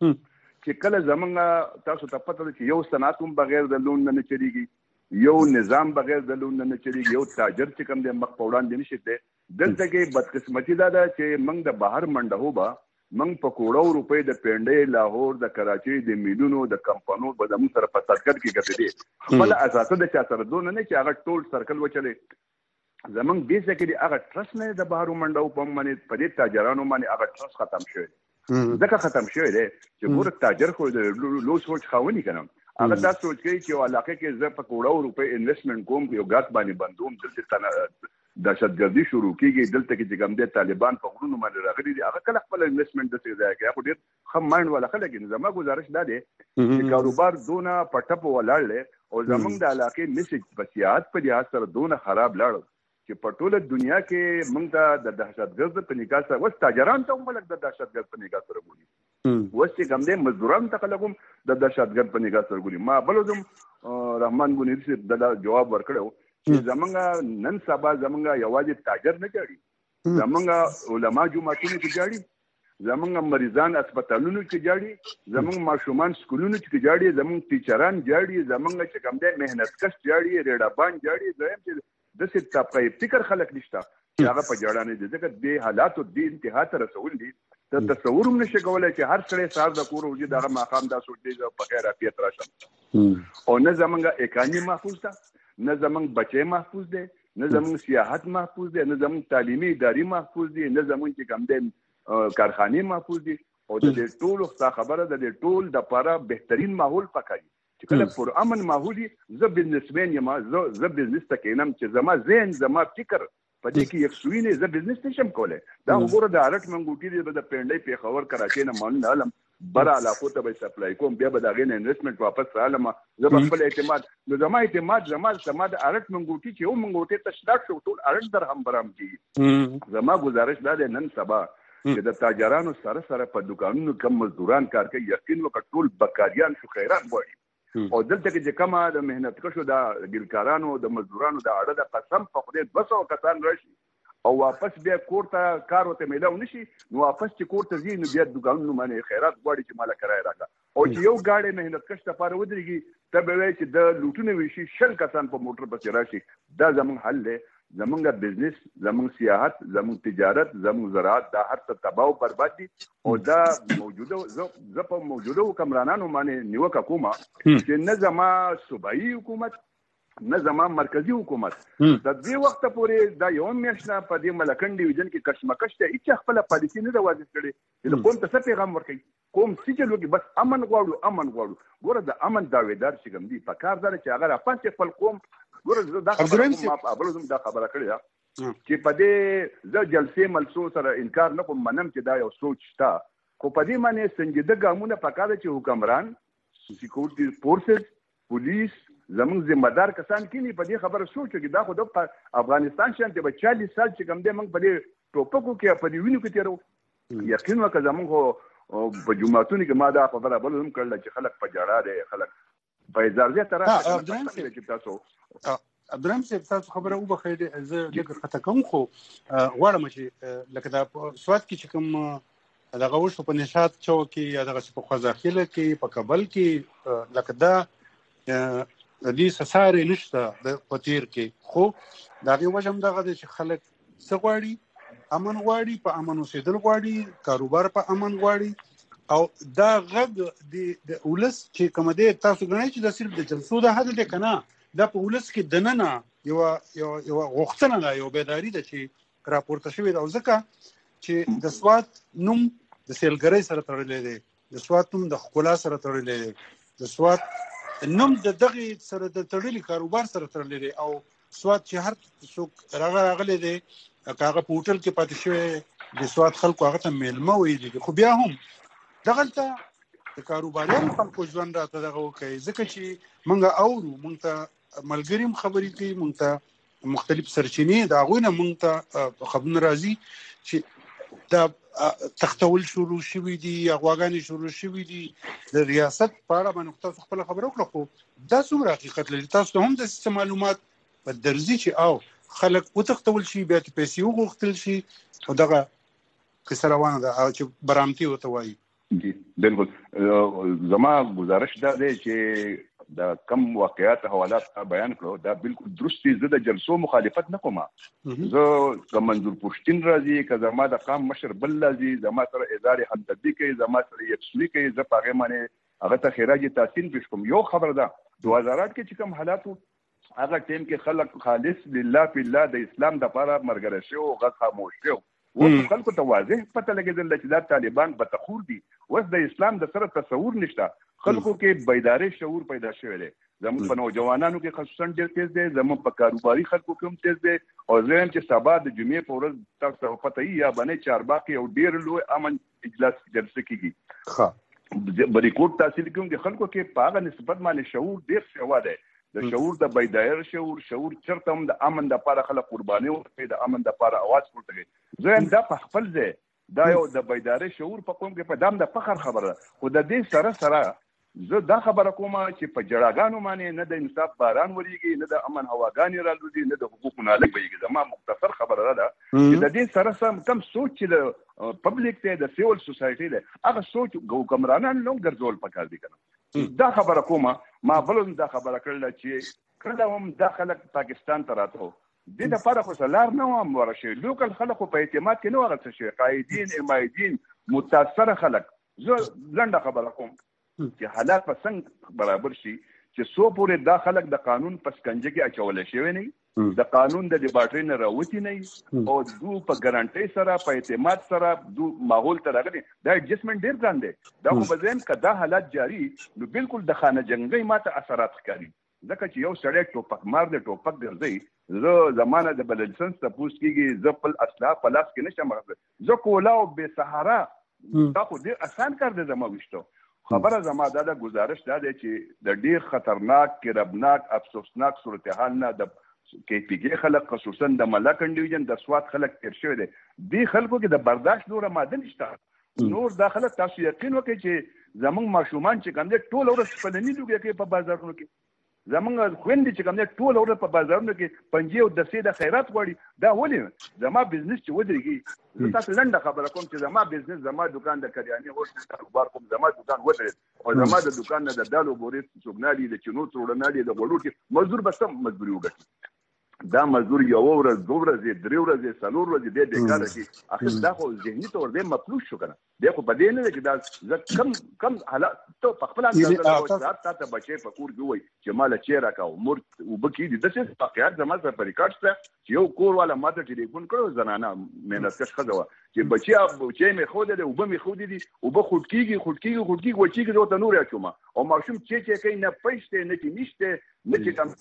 Speaker 8: چې کله زمون تاسو ته پته چې یو صنعت هم بغیر د لون نه چلیږي یو نظام بغیر د لون نه چلیږي یو تاجر چې کوم د مخ پوډان دي نشته دلته کې بدقسمتي دا ده چې موږ د بهر منډه وبا موږ په کروڑو روپۍ د پنډې لاهور د کراچۍ د میلیونو د کمپنیو په دمو سره په سرکټ کې ګټې خپل اساسه د چا سره دون نه چې هغه ټول سرکل وچلې زمونږ بیسیکلی هغه ټرست نه د بهرو منډو په باندې په دې تاجرانو باندې هغه ټرست ختم شوی ځکه ختم شوی دی چې ګور تاجر خو د لو سوچ خاوني کنه هغه دا سوچ کوي چې علاقه کې زه په کروڑو روپۍ انویسټمنټ کوم یو غاټ باندې بندوم دلته دهشتګردي شروع کیږي دلته کې چې کوم د طالبان په غرونو باندې راغلي دي هغه کله خپل انویسټمنټ د څه ځای کې خو ډیر خم مایند ولا خلک نه زما گزارش دا دی چې کاروبار دونه پټپ ولاړل او زمونږ د علاقې میسج په سیاحت په لحاظ سره دونه خراب لاړ چې په ټوله دنیا کې موږ د دهشتګرد په نگاه سره وس تاجران ته هم د دهشتګرد په نگاه سره ګوري وس چې کوم د مزدوران ته خلکم د دهشتګرد په نگاه سره ګوري ما بلوزم رحمان ګونیر صاحب دا جواب ورکړو چې زمونږ نن سبا زمونږ یوازې تاجر نه جوړي زمونږ علما جمعتونو کې جوړي زمونږ مریضان هسپتالونو کې جوړي زمونږ ماشومان سکولونو کې جوړي زمونږ ټیچران جوړي زمونږ چې کوم د مهنت کش جوړي ریډابان جوړي زم چې د څه طبقه فکر خلک نشته چې هغه په جوړانه دي ځکه د حالاتو د انتها ته رسول دي ته تصور هم نشي کولای چې هر څړې سار د کور وجود دغه مقام دا سوچ دی په خیر افیت راشم او نه زمونږ اکاني محفوظ ده نه زمونږ بچي محفوظ دي نه زمونږ سیاحت محفوظ دي نه زمونږ تعلیمي اداري محفوظ دي نه زمونږ چې کوم د کارخانه محفوظ دي او د ټول خبره د ټول د لپاره بهترین ماحول پکاري چې کله پر امن ماحولي زه بزنسمن یم زه بزنس ته کینم چې زما ذهن زما فکر پدې کې یک سوینه زه بزنس نشم کولای دا وګوره د ارټ منګوټي د پنډای په خبر کراچي نه مان علم برا علاقو ته به سپلای کوم بیا به دا غي انویسټمنټ واپس رالم زه خپل اعتماد نو زما اعتماد زما د ارټ منګوټي چې یو منګوټي ته شلاک شو ټول ارټ درهم برام کی زما گزارش دا نن سبا چې د تاجرانو سره سره په دکانونو کم مزدوران کار کوي یقین وکړ ټول بکاریان شو خیرات وایي او دلته کې چې کومه د مهنت کشو د ګلکارانو د مزدورانو د اړه د قسم په خدای 200 کسان راشي او واپس بیا کور ته کار وته میلاو نشي نو واپس چې کور ته ځي نو بیا دکانونو باندې خیرات غواړي چې مال کرای راکا او چې یو گاډي مهنت کش ته پاره ودرېږي ته به وایي چې د لوټونه وشي شل کسان په موټر پسې راشي دا زمونږ حل دی زمونږ بزنس زمونږ سیاحت زمونږ تجارت زمونږ زراعت دا هر څه تباہ او برباد دي او دا موجوده ز په موجوده حکمرانانو باندې نیوکه کومه چې نه زما صوبایي حکومت نه زما مرکزی حکومت د دې وخت پورې دا یو میاشنه په دې ملکن ډیویژن کې کشمکش ته هیڅ خپل پالیسی نه راوځي کړي چې کوم څه پیغام ورکړي کوم څه لوګي بس امن غواړو ګوره د امن داویدار چې کوم دي په کار دار چې هغه راپات خپل قوم ګوره دا خبره کړې ده چې په دې ز جلسې ملسو سره انکار نه کوم منم چې دا یو سوچ شته خو په دې معنی سنجیده ګامونه پکاره چې حکمران سکیورټي فورسز پولیس زمونږ ذمہ دار کسان کینی په دې خبره سوچ کې دا خو د افغانستان شانته به 40 سال چې کوم دې موږ په دې ټوپکو کې په دې وینو کې تیرو یقین وکړه زمونږ په جمعهتون کې ما دا خبره بل هم کړل چې خلک په جړه دي خلک په ځارځه طرح چې تاسو
Speaker 2: عبدالرحیم صاحب تاسو خبره وبخیر زه لکه خطا کوم خو غواړم چې لکه دا سواد کې چې کوم دغه وشو په نشاط چوک کې یا دغه په خوځاخیله کې په کابل کې لکه دا د دې سساره نشته د پتیر کې خو دا غي وجم دغه چې خلک څه غواړي امن غواړي په امن اوسېدل غواړي کاروبار په امن غواړي او دا غږ د ولس چې کوم دی تاسو غواړئ چې د صرف د جلسو د حل دی کنه دا په ولس کې دننه یو غوښتنه ده یو بیداری ده چې راپورته شوی دا ځکه چې د سواد نوم د سیلګرۍ سره تړلې دی د سواد نوم د خپل سره تړلې دی د سواد نوم د دغه سره د تړلې کاروبار سره تړلې دی او سواد چې هر څوک راغلی دی هغه په هوټل کې پاتې شوی د سواد خلکو هغه ته میلمه ویلي خو بیا هم دغلته د کاروباري خلکو ژوند راته دغه کوي ځکه چې مونږ اورو مونږ ته ملګریم خبرې کوي مونږ ته مختلف سرچینې دا غوینه مونږ ته خبرونه راځي چې دا تختول شروع شوی دي اغواګانی شروع شوی دي د ریاست په اړه باندې تاسو خپل خبرو کړو خو دا څومره حقیقت لري تاسو هم د معلومات په درځي چې او خلک وتختول شي بیا پیسې وغوښتل شي او دغه قصه روانه ده چې برامتي وته وایي
Speaker 8: جی بالکل زما گزارش دا دی چې دا کم واقعیات حوالات بیان کړو دا بالکل درست دي زه د جلسو مخالفت نه کوم زه کوم منظور پښتين راځي که زما د قام مشر بل راځي زما سره ادارې همدردي کوي زما سره یکسوي کوي زه په هغه باندې هغه ته خراج تحسین پیش کوم یو خبر ده 2008 کې چې کوم حالاتو هغه ټیم کې خلک خالص لله فی الله د اسلام د لپاره مرګره شو غږ خاموش شو و خلکو ته واضح پته لګیدل چې دا طالبان بتخور دي اوس د اسلام د سره تصور نشته خلکو کې بیداری شعور پیدا شوی دی زموږ په نوجوانانو کې خصوصا ډېر تیز دی، زموږ په کاروباري خلکو کې هم تیز دی. او زه هم چې سبا د جمعې په ورځ تاسو ته پته وي یا باندې چارباغ کې یو ډېر لوی امن اجلاس جلسه کېږي. بریکوټ تحصیل کوم د خلکو کې په هغه نسبت باندې شعور ډېر سوا دی. د شعور د بیدایر شعور چرته هم د امن د لپاره خلک قرباني ورکوي، د امن د لپاره اواز پورته کوي. زه هم دا په خپل ځای دا یو د بیدارۍ شعور په قوم کې په دام د فخر خبره ده. خو د دې سره زه دا خبره کوم چې په جړاګانو باندې نه د انصاف باران وریږي، نه د امن هواګانې رالوځي، نه د حقوقو نالک ویږي. زما مختصر خبره ده چې د دې سره کم سوچ چې د پبلک ته د سیول سوسایټي ده هغه سوچ حکمرانان نو ګرځول پکار دي کنه. دا خبره کوم ما بلون دا خبره کړل چې کله هم داخله پاکستان ته راته د لپاره خو سلار نه و ورشي لوکل خلکو په اعتماد کې نه ورته شي قائدین امایدین متاثر خلک. زه لنډه خبره کوم چې حالات په څنګه برابر شي چې سو پورې دا خلک د قانون په سکنجه کې اچول شوی نه، د قانون د ډیباټري نه راوتی نه، او دو په ګارانټي سره په اعتماد سره دو ماحول ته راغلي. دا اډجسټمنټ ډیر ګران دی. دا خو بزم کدا حالات جاری نو بالکل د خانه جنگي ماته اثرات ښکاري. ځکه چې یو سړی ټوپک مار دی، ټوپک ګرځي. زه زمانه د بلنسنس ته پوس کېږي، زه خپل اسلحه په لاس کې نشم راغلی، زه کولا او بې سهارا. دا خو ډېر اسان کار دی. زما وشتو خبره زما دا گزارش دا دی چې د ډېر خطرناک کربناک افسوسناک صورتحال نه د KPK خلک خصوصا د ملاکنډ ډیویژن د سوات خلک تیر شوی دی. دې خلکو کې د برداشت نور ماده نشته. نور داخله تاسو یقین وکړئ چې زمونږ ماشومان چې کوم دي ټول ورځ فلني لوګي کې په بازارونو کې، زمونږ خويندې چې کوم دي ټول ورځ په بازارونو کې پنځه او 10 د خیرات غواړي. دا ولې زما بزنس چې ودرېږي؟ زه تاسو لنډه خبره کوم چې زما بزنس، زما دکان د کریاني هوټل کاروبار کوم، زما دکان ودرېد او زما د دکان نه د دالو بورې څوګنالي د چینو څوړنالي د غوړو کې مزدور بس مجبوري وګټي. دا مزدور یو ورځ، دوه ورځې، درې ورځې، څلور ورځې د بیکاره شي. اخر دا خو ذهني تور دې مفلوس شو کنه. دا خو په دې نه چې دا کم حالات ته په خپل اندازه ته بچي په کور کې وای چې مال چیرې راکاو مر وبکی دي. د څه واقعیت زما سره په ریکارډ شته چې یو کور والا ماته ټلیفون کړو، زنانه مهنتکش ښځه وه چې بچي مې خو دې وب مې خو دې وب خټکیږي وچیږي دوه نور اچوم او ماشوم چې کوي نه پښته نه کې نشته نه چې کوم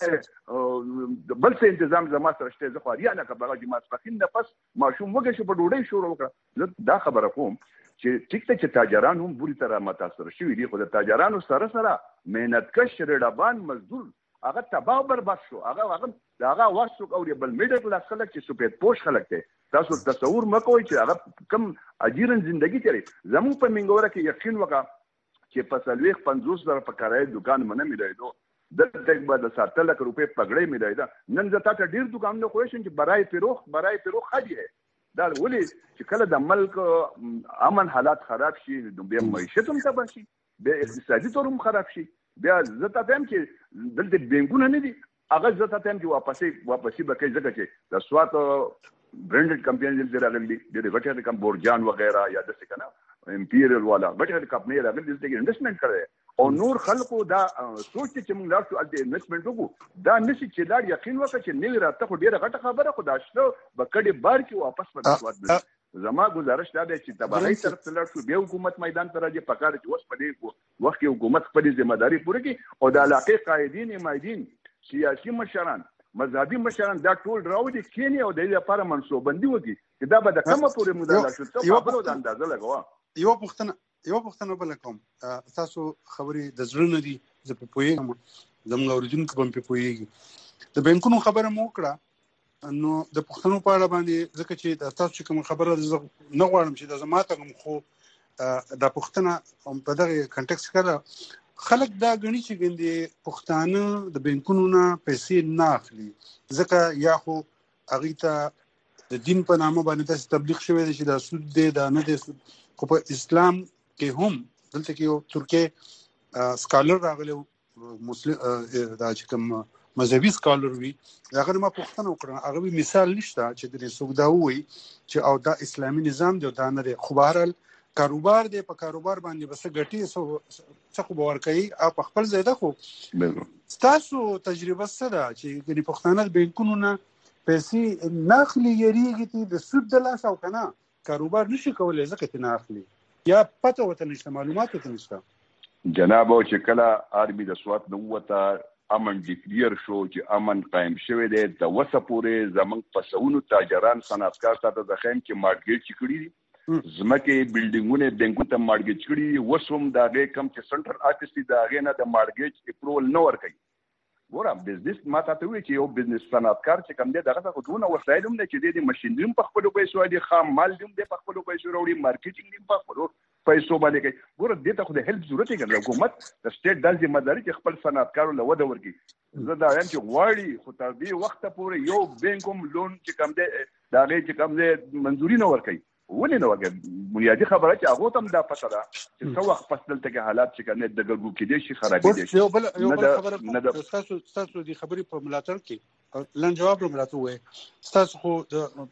Speaker 8: بل څه تنظیم زما سره شته. زه خو یا نه کبره چې ما سپخین نه پس ماشوم وګه شو په ډوډۍ شروع وکړه. دا خبره کوم چې ټیک ته چې تاجران هم بری طرح متاثر شوي دي، خو د تاجرانو سره مهنتکش رډبان مزدور هغه تباہ برباد شو. هغه وخت او بل میډل کلاس خلک چې سپید پوش خلک دي. تاسو تصور مکوئ چې هغه کم اجیرن ژوندۍ کوي. زموږ په منګوره کې یقین وکړه چې په 50,000 په کرایه دکان منه میلایدو دلته بعد 7 لک روپے پګړې میلایدا. نن زتا ته ډیر دکان نه خوښ چې برای پیروخ خدي ہے. دا ولې چې کله د ملک امن حالات خراب شي بیا معیشت هم تباہ شي، بیا اقتصادي تور هم خراب شي. بیا زتا ته هم چې دلته بینګونه نه دي هغه زتا ته هم چې واپسې به کوي. ځکه چې د سوات برانډډ کمپنۍ دلته راغلي دي، د غټه کم بورجان وغیرہ یا د څه کنه امپیریل والا غټه کمپنۍ راغلي دلته کې انویسټمنټ کړي او نور خلکو دا سوچ چې موږ لاړ شو د انویسټمنټ وکړو. دا نشي چې لاړ یقین وکړي چې نوی راته خو ډیره غټه خبره خو دا شته به کډي بار کې واپس پاتې. زما گزارش دا دی چې تباہی طرف ته لاړ شو، بیا حکومت میدان ته راځي. پکار چې اوس په دې وخت کې حکومت خپل ذمہ داری پوره کړي او د علاقې قائدین امایدین سیاسي مشران مذهبي مشران دا ټول راوړي کینی او د دې لپاره منصوبندي وکړي چې دا به د کومه پورې مداله شو. ته خبرو د اندازه لګوا.
Speaker 2: یو پوښتنه بل کوم. تاسو خبرې د زړه نه دي، زه په پوهیږم، زموږ اوریدونکو هم په پوهیږي. د بانکونو خبره مو وکړه، نو د پښتنو په اړه باندې ځکه چې تاسو چې کوم خبره نه غواړم چې د زماته کوم خو د پښتنه په دغه کنټکست کې خلک دا غني چې ګندې پښتانه د بانکونو نه پیسې نه اخلي ځکه یا خو هغه ته د دین په نامه باندې تاسو تبلیغ شوی دی چې دا سود دی دا نه دی. خو په اسلام کې هم دلته کې یو ترکیه سکالر راغلی مسلم دا چې کوم مذهبي سکالر وي هغه ما پوښتنه وکړه. هغه مثال نشته چې د څوک دا وایي چې او دا اسلامي نظام دی او دا نه دی. خو بهرحال کاروبار دی، په کاروبار باندې بس ګټي څه خو باور کوي په خپل ځای ده. خو تاسو تجربه څه ده چې د پښتانه بانکونو نه پیسې ناخلي یریږي د سود د لاس او کنه کاروبار نشي کولای ځکه چې ناخلي یا پته وته نشته معلومات وته نشته؟
Speaker 8: جناب او چې کله آرمی د سوات نو وته امن ډیکلیر شو چې امن قائم شوی دی د وسه پورې زمونږ پسونو تاجران صنعتکار ته د خیم چې مارګیټ کړی دي زمکه بلډینګونه بانکونو ته مارګیټ کړی وسوم دا کم چې سنټرل آفیس دی دا غینه د مارګیټ اپروول نه ورکړي ګورم بزنس ماته ته وی چې یو بزنس صنعتکار چې کم دی دغه ته خودونه وسایل هم نه چې د ماشينري په خپل پیسو دي خام مال دي په خپل پیسو وروړي مارکیټینګ دي په خپل پیسو باندې کوي ګوره دې ته خو د هیلپ ضرورت دی حکومت د سټیټ د ذمہ داری چې خپل صنعتکارو له وده ورکړي زه دا یم چې غواړي خو تر دې وخت پورې یو بانکوم لون چې کم دی دا غي چې کم دی منځوري نه ورکړي ولې نه وګه بنیادی خبره چې هغه تم دا پته ده چې څو وخت فصل ته حالات چې کنه د ګرګو کې دي شي خرابې دي
Speaker 2: یو بل خبره تاسو دي خبرې په ملاتړ کې لن جواب ملاتړ وې تاسو خو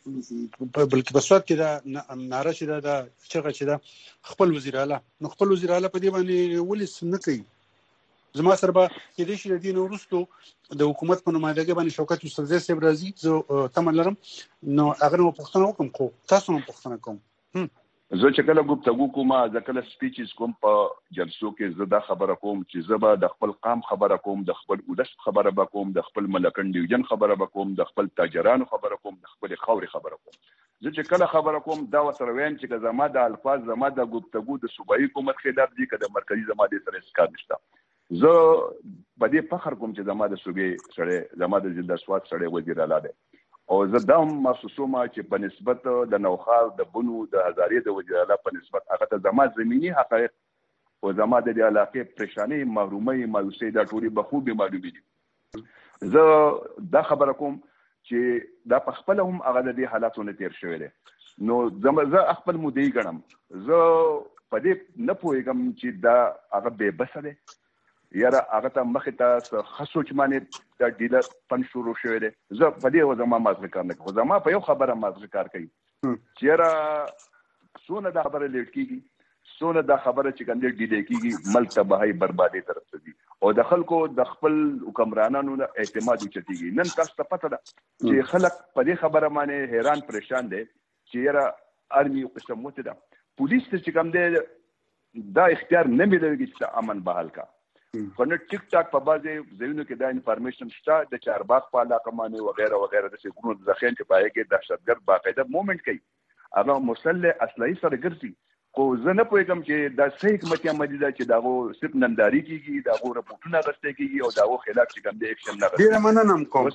Speaker 2: بلکې بسواد کې دا ناره چې دا چې دا خپل وزیر اعلی نو خپل وزیر اعلی په دې باندې ولې سن کوي زما سره به کې دې شي د دین ورستو د حکومت په نمائندګۍ باندې شوکت یوسفزۍ صاحب راځي زه تمه لرم نو هغه نو پوښتنه وکم خو تاسو هم پوښتنه کوم
Speaker 8: زه چې کله ګفتگو کوم زه کله سپیچز کوم په جلسو کې زه دا خبره کوم چې زه به د خپل قام خبره کوم د خپل ولس خبره به کوم د خپل ملکن ډیوژن خبره به کوم د خپل تاجرانو خبره کوم د خپل خاوري خبره کوم زه چې کله خبره کوم دا وسره وین چې زما د الفاظ زما د ګفتگو د صوبایي حکومت خلاف دي که د مرکزی زما د سره اسکار نشته زه په دې فخر کوم چې زما د صوبې سره زما د ضلع سواد سره وزیر اعلی دی او زه دا محسوسوم چې په نسبت د نوخار د بنو د هزارې د وزیر اعلی په نسبت هغه ته زما زمینی حقایق او زما د علاقې پریشانی محرومي مایوسي دا ټولي بخوبي معلومي دي زه دا خبره کوم چې دا په خپل هم هغه د دې حالاتونو تیر شوی دی نو زه خپل مودي ګڼم زه په دې نه پوهیږم چې دا هغه به بس دی یاره هغه ته مخې ته خصوص باندې دا ډیلر پن شروع شوی دی زه په دې زما مازغه کار نه کوم زما په یو خبره مازغه کار کوي چې یاره څونه دا خبره لیټ کیږي څونه دا خبره چې کنده ډیلې کیږي ملک تباہي بربادي طرف ته دي او د خلکو د خپل حکمرانانو اعتماد اوچتيږي نن تاسو ته پته ده چې خلک په دې خبره باندې حیران پریشان دي چې یاره ارمي قسم وته ده پولیس ته چې کوم دی دا اختیار نه ملوي چې امن بحال کا کنه ټیک ټاک په بازي زینو کې دا انفارمیشن شته د چارباغ په علاقه باندې وغیرہ وغیرہ د سګونو د ځخین چې پای کې دهشتګرد باقاعده موومېنټ کوي هغه مسلح اسلحې سره ګرځي خو زه نه پوهیږم چې دا صحیح حکومت عملي ده چې داغو صرف ننداري کیږي داغو رپورټونه غوښتل کیږي او داغو خلاف چې کوم د اکشن نه
Speaker 2: ډیر مننه کوم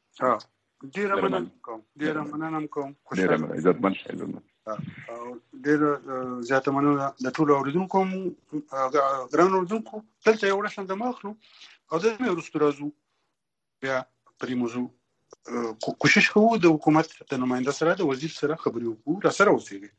Speaker 2: ډیر مننه کوم خوشاله
Speaker 8: عزتمن
Speaker 2: ډیر زیاته مننه د ټولو اوریدونکو ګران اوریدونکو دلته یو ورشن د ماخلو او د مې ورستو راځو بیا پرې موضوع کوشش کوو د حکومت د نماینده سره د وزیر سره خبرې وکړو را سره اوسېږي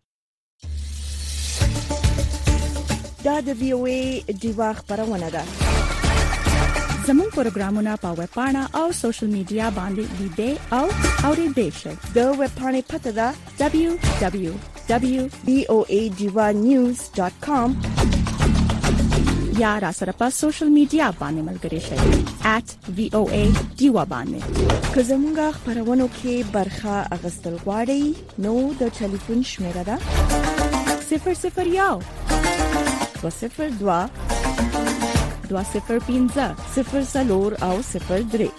Speaker 6: دا د وی او ای دیوا خبرونه ده
Speaker 4: زموږ پروګرامونه په ویب پاڼه او سوشل میډیا باندې لیدئ او اوریدئ شئ
Speaker 6: د ویب پاڼې پته ده www.voadivanews.com
Speaker 4: یا را سره په سوشل میډیا باندې ملګري شئ @voadiva باندې
Speaker 6: که زموږ خبرونو کې برخه اغستل غواړئ نو د ټلیفون شمیره ده
Speaker 4: 001
Speaker 6: 202
Speaker 4: 205
Speaker 6: 0 او 03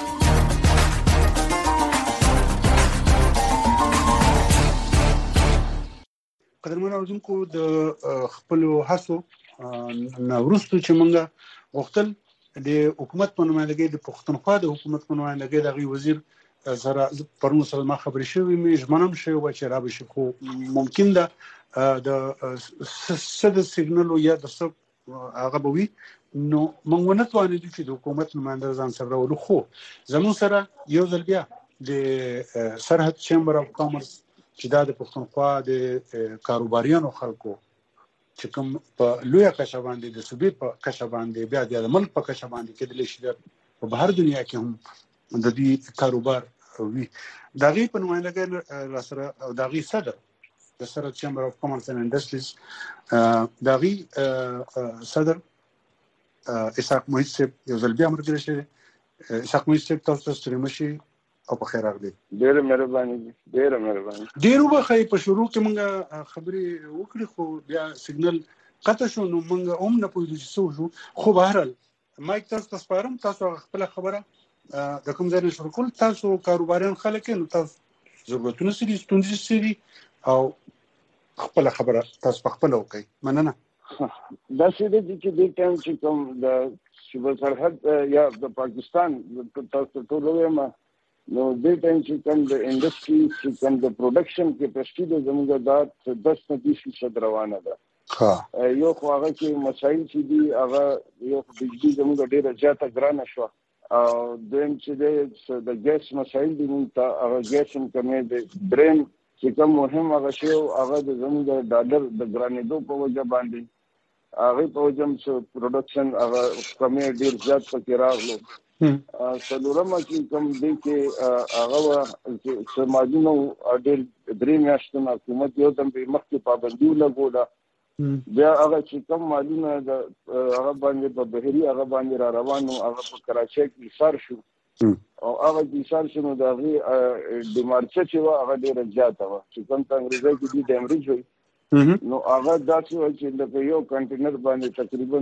Speaker 2: قدرمن اوردونکو د خپل هڅو نورستو چې مونږه وختل د حکومت په نمائندګۍ د پښتونخوا د حکومت په نمائندګۍ د وزیر سره پرونو سره ما خبرې شوې مې ژمنم شوی و چې را به شي خو ممکن ده د صد سیګنال یا د سب هغه به وي نو موږ نه توانې چې د حکومت نمائنده ځان سره ورو خو زمون سره یو ځل بیا د سرحد چیمبر اف کامرس چې د پښتونخوا د کاروباریانو خلکو چې کوم په لویه کچه باندې د صوبې په کچه باندې بیا د ملک په کچه باندې کېدلی شي په بهر دنیا کې هم د دې کاروبار وي دغه په نمائندګۍ سره او دغه صدر د سرحد چیمبر اف کامرس اند انډستریز دغه صدر اسحاق محیط صاحب یو ځل بیا مرګ شي اسحاق محیط صاحب تاسو ستړي مشي او په خیر راغلی
Speaker 3: ډېر مهرباني
Speaker 2: ډېر وبخښئ په شروع کې موږ خبرې وکړې خو بیا سیګنل قطع شو نو موږ هم نه پوهېدو چې څه وشو خو بهرحال مایک تاسو سپارم، تاسو خپل خبره د کوم ځای شروع کول. تاسو کاروباريان خلک نو تاسو ضرورتونه سړي ستونزې سړي او خپل خبره تاسو خپل وکړئ. مننه.
Speaker 3: دا څه دي چې د ټایم چې کوم د صوبه سرحد یا د پاکستان تاسو ټول وایم نو د ټایم چې کوم د انډستری چې کوم د پروډکشن کیپاسټي د زموږ د 10% روانه ده. یو خو هغه کې مسایل چې دي هغه یو بجلی زموږ ډیره زیاته ګرانه شو او دویم چې د ګیس مسایل دي نو هغه ګیس هم کمې دي. دریم چې کوم مهم هغه شی هغه د زموږ ډالر د ګرانېدو په وجه باندې هغه په وجه چې پروډکشن هغه کمې ډیر زیات پکې راغلو. څلورم چې کوم دی کې هغه چې ماجنو ډېر درې میاشتې حکومت یو دم په مخ کې پابندي لګوله. بیا هغه چې کوم مالونه د هغه باندې په بهري هغه باندې روانو هغه په کراچۍ کې ایثار شو او هغه چې ایثار شنو د هغه د مارچ چې هغه ډېر زیاته و چې کوم انګریزي کې د امریج وي نو هغه داسې و چې د یو کنټینر باندې تقریبا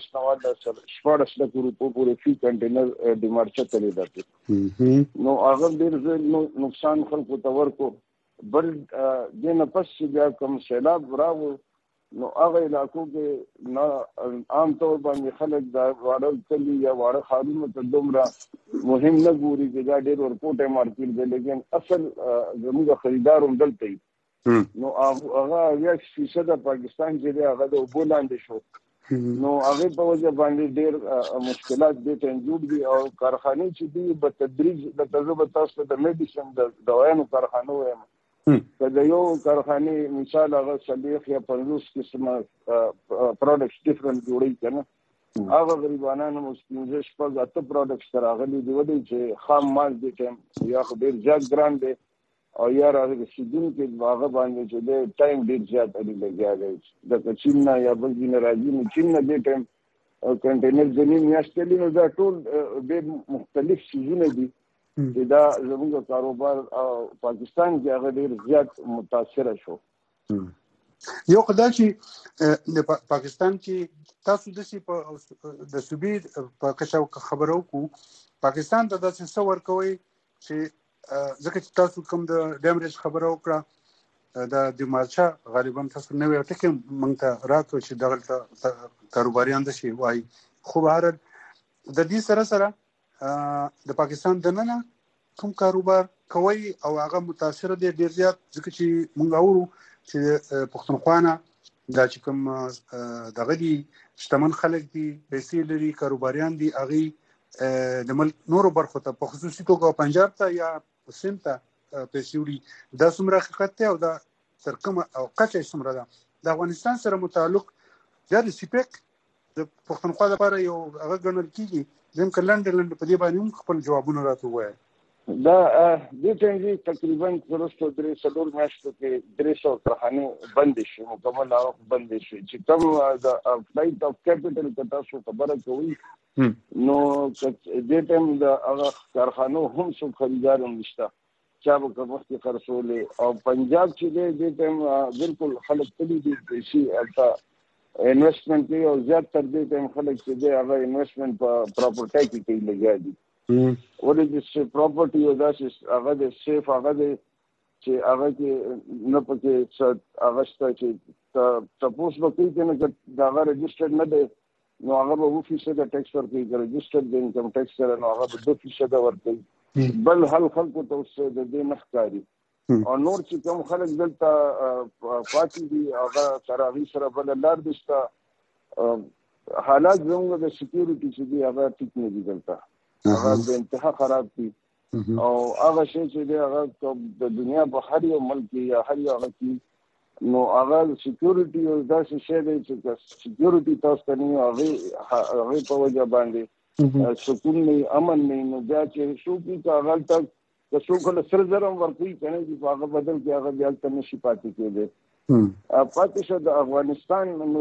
Speaker 3: 12.14 لک روپو پورې فی کنټینر د مارچ ته لري. نو هغه ډېر نقصان خلکو ته ورکو. بل د نه پس بیا کوم سیلاب راغو نو هغه علاقو کې نه عام طور باندې خلک دا واړه کلی یا واړه خارونه ته دومره مهم نه ګوري چې دا ډېر ورکوټه مارکیټ دی لیکن اصل زموږ خریدار هم دلته وي. نو هغه 1% پاکستان چې دی هغه د اوبو لاندې شو نو هغه په وجه باندې ډېر مشکلات دي ته جوړ دي او کارخانې چې دي په تدریج د تجربه تاسو د میډیسن د دوايانو کارخانو وایم کله یو کارخانه مثال هغه صلیخ یا 50 قسمه پروډکټس ډیفرنٹ جوړي کنه هغه غریبانو مسکینز شپږ اته پروډکټس راغلي دی ودی چې خام مال دي ټیم یا خو ډېر زیات ګران دي او یا راځي چې دین کې هغه باندې چې د ټایم ډېر زیات اړین لګیږي د چین یا بل دین راځي نو چین د ټایم کنټینر زمين میاشتې نو دا ټول ډېر مختلف شیونه دي چې دا زموږ کاروبار او پاکستان کې هغه ډېر زیات متاثر شو.
Speaker 2: یو خدای چې د پاکستان کې تاسو د صوبې په کچاو خبرو کو پاکستان ته د څه ورکوي چې ځکه چې تاسو کوم د ډیمریج خبره وکړه د مارچا غالبا تاسو نو یو ټکی مونږ ته راکو چې دغه کاروباریان د شي وای خو بهر د دې سره د پاکستان د نن کوم کاروبار کوي او هغه متاثر دي ډیر زیات ځکه چې مونږ اورو چې پښتونخوا دا چې کوم دغه دي شتمن خلک دي پیسې لري کاروباریان دي هغه د ملک نورو برخو ته په خصوصي توګه پنجاب ته یا سند ته پیسې وړي دا څومره حقیقت دی او دا تر کومه او کچه څومره ده د افغانستان سره متعلق دا د سپیک د پښتونخوا لپاره یو هغه ګڼل کیږي ځکه لنډ په دې باندې خپل جوابونه راته وایي.
Speaker 3: دا د ټینګي تقریبا ورسته 300 میاشتو کې 300 کارخانې بند شي مکمل او بند شي چې کوم د فلایټ اف کیپټل کتا شو خبره کوي نو د ټیم د هغه کارخانو هم څو خریدار هم نشته چا به کوم وخت خرڅولې او پنجاب چې د ټیم بالکل خلک تلي دي شي البته انویسټمنٹ کوي او زیات تر دې ټیم خلک چې د هغه انویسټمنٹ په پراپرټي کې کوي لګیا دي ولې چې پراپرټي او داسې هغه د سیف هغه چې هغه کې نه پکې هغه شته چې سپوز وکړي چې نه دا هغه ريجسترډ نه دی نو هغه به 2% ټیکس ورکوي چې ريجسترډ د انکم ټیکس سره نو هغه به 2% ورکوي بل هل خلکو ته اوس د دې نخکاری او نور چې کوم خلک دلته پاتې دي هغه سره سره بل لار دستا حالات زموږ د سکیورټي چې دی هغه ټیک نه دي دلته هغه د انتها خراب دي او هغه شی چې دی هغه د دنیا په هر یو ملک یا هر یو هغه کې نو هغه سکیورټي او داسې شی دی چې سکیورټي تاسو ته نه هغه په وجه باندې سکون نه امن نه نو بیا چې شو کې هغه تک که څوک له سر زرم ورکوي کنه چې هغه بدل کې هغه بیا تل نشي پاتې کېږي پاتې شو د افغانستان نو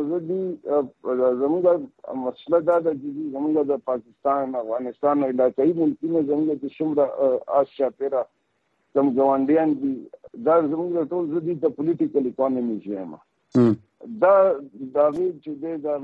Speaker 3: زموږ مسله دا ده چې زموږ د پاکستان افغانستان علاقایي ملکونه زموږ د شمره آسیا پیرا کوم ګاونډیان دي دا زموږ ټول زدي د پولیټیکل اکانومي ژوند دا وی چې دا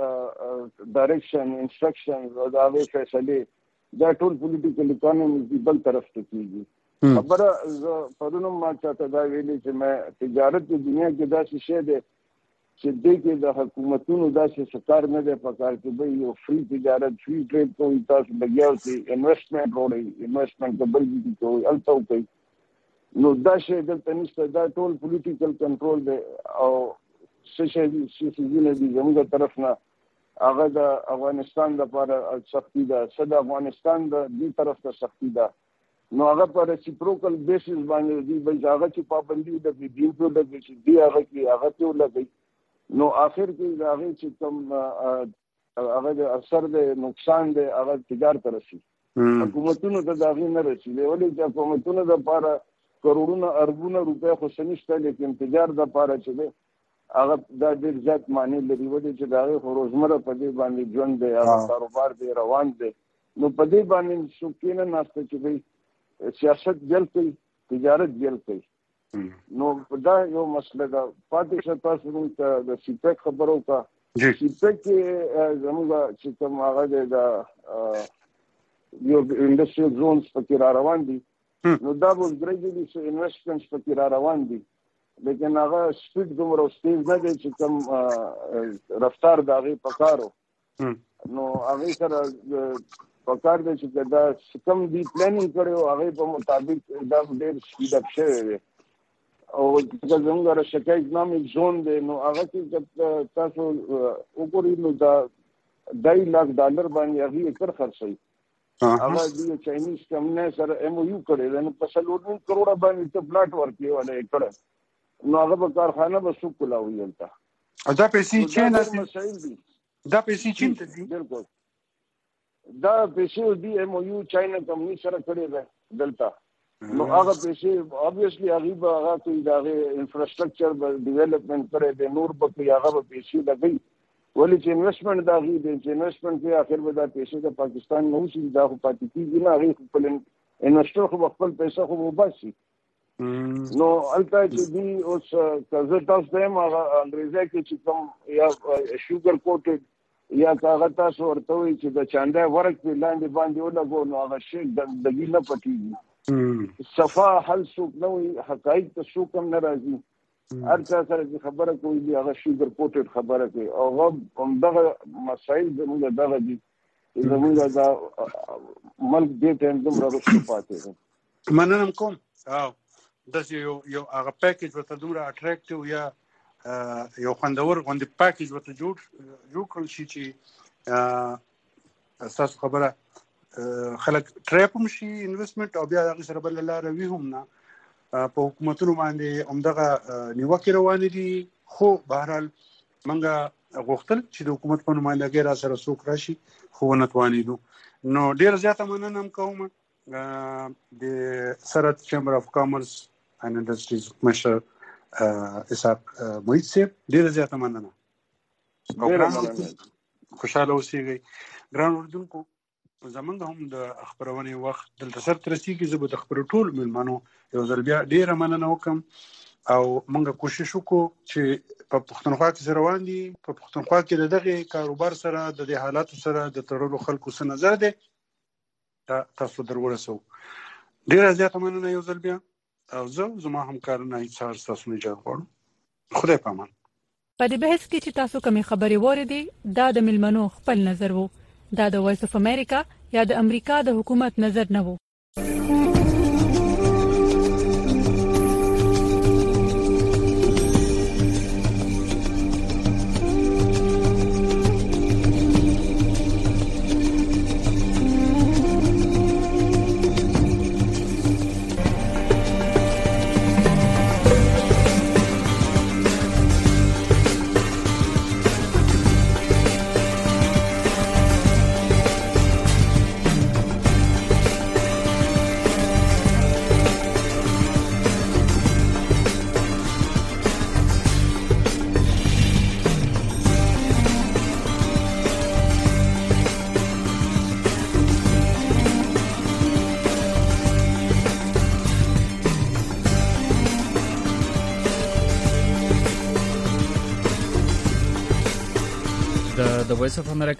Speaker 3: ډایرکشن انسټرکشن دا وی فیصله دا ټول پولیټیکل اکانومي بل طرف ته کیږي. خبره پرونو ما چاته دا ویلي چې مې تجارت په دنیا کې دا شی دی چې دې کې د حکومتونو داسې سکار نه دی پکار چې به یو فری تجارت فری ټریډ کوي تاسو لګیاو چې انویسټمنټ وروړي انویسټمنټ کبل دي کوي الته کوي نو دا شی دلته نشته. دا ټول پولیټیکل کنټرول دی او څه شي دي زموږ طرف نه هغه د افغانستان لپاره سختي ده څه د افغانستان د دې طرف ته سختي ده نو هغه پر ریسیپروکل بیسس باندې دی به هغه چې پابندي د دین په لګي چې دی هغه کې هغه ته لګي نو اخر کې هغه چې کوم هغه د اثر د نقصان د هغه تجارت رسي حکومتونو ته دا غي نه رسي ولې چې حکومتونو د لپاره کروڑونه اربونه روپے خو سنشته لیکن تجارت د لپاره چې هغه د ډیر ځات معنی لري ولې چې دا خو روزمره په دې باندې ژوند دی هغه کاروبار دی روان دی نو په دې باندې څوک نه ناشته چې سیاست جل کوي تجارت جل کوي نو دا یو مسله ده. پاتې شته تاسو د سیپک خبرو کا سیپک کې زموږ چې کوم هغه د یو انډستریال زونز پکې را روان دي نو دا به ګریجولی سو انویسټمنټس پکې را روان دي لیکن هغه سپیډ دومره تیز نه دی چې کوم رفتار د هغې پکارو نو هغې سره پکار دی چې دا کم دی پلانینګ کړی او هغې په مطابق دا ډېر سپیډ اپ شوی دی او زموږ شکایت اکنامک زون دی نو هغه کې تاسو وګورئ نو دا $2 باندې هغې ایکر خرڅوي هغه د چاینیز کمپنۍ سره ایم او یو کړی دی نو په 4 کروڑه باندې ته پلاټ ورکوي ولا ایکر نو هغه به کارخانه به څوک کولاوي دلته
Speaker 2: دا پیسې چین دا پیسې چین ته دي
Speaker 3: بالکل دا پیسې دی ایم او یو چاینا کمپنۍ سره کړی دی دلته نو هغه پیسې obviously هغه به هغه کوي دا انفراستراکچر به ډیولپمنٹ کړی دی نور به کوي هغه به پیسې لګي ولې چې انویسټمنټ دا غي دی چې انویسټمنٹ کې اخر به دا پیسې د پاکستان نو شي دا خو پاتې کیږي نه هغه خپل انویسټر خو خپل پیسې خو وباسي نو البته چې دی اوس کزه تاسو ته هغه انګریزي کې چې کوم یا شوګر کوټډ یا هغه تاسو ورته وي چې د چاندا ورک په لاندې باندې ولګو نو هغه شي د دګی نه پټيږي صفا حل څوک نه وي حقایق ته څوک هم نه راځي هر څه سره خبره کوي دی هغه شوګر کوټډ خبره کوي او هغه دغه مسایل زموږ دغه دي زموږ دا ملک دې ته هم راغلی پاتې
Speaker 2: مننه کوم د یو هغه پیکیج ورته دومره اټریکټیو یا یو خوندور غوندې پیکیج ورته جوړ کړل شي چې اساس خبره خلک ټریپ هم شي انویسټمنټ او بیا هغه سره بل لاره وي هم نه په حکومتونو باندې همدغه نیوکې روانې دي خو بهرحال موږ غوښتل چې د حکومت په نمایندګۍ را سره څوک راشي خو ونه توانېدو نو ډېره زیاته مننه هم کوم د سرحد چیمبر اف کامرس اینڈ انډسټریز مشر اسحاق محیط صاحب ډېره زیاته مننه خوشحاله اوسئ ګران اردوونکو زمونږ هم د خبرونې وخت دلته سر ته رسېږي زه به د خبرو ټول مېلمانو یو ځل بیا ډېره مننه وکړم او موږ کوشش وکړو چې په پښتونخوا کې څه روان دي په پښتونخوا کې د دغې کاروبار سره د دې حالاتو سره د تړلو خلکو څه نظر دی تاسو در ورسوو ډېره زیاته مننه یو ځل بیا او زه زما همکاران هیڅ سهار ستاسو نه اجازه غواړم خدای په امان
Speaker 4: په دې بحث کې چې تاسو کومې خبرې واورېدې دا د مېلمنو خپل نظر وو دا د وایس اف امریکا یا د امریکا د حکومت نظر نه وو
Speaker 9: د وایس اف امریکا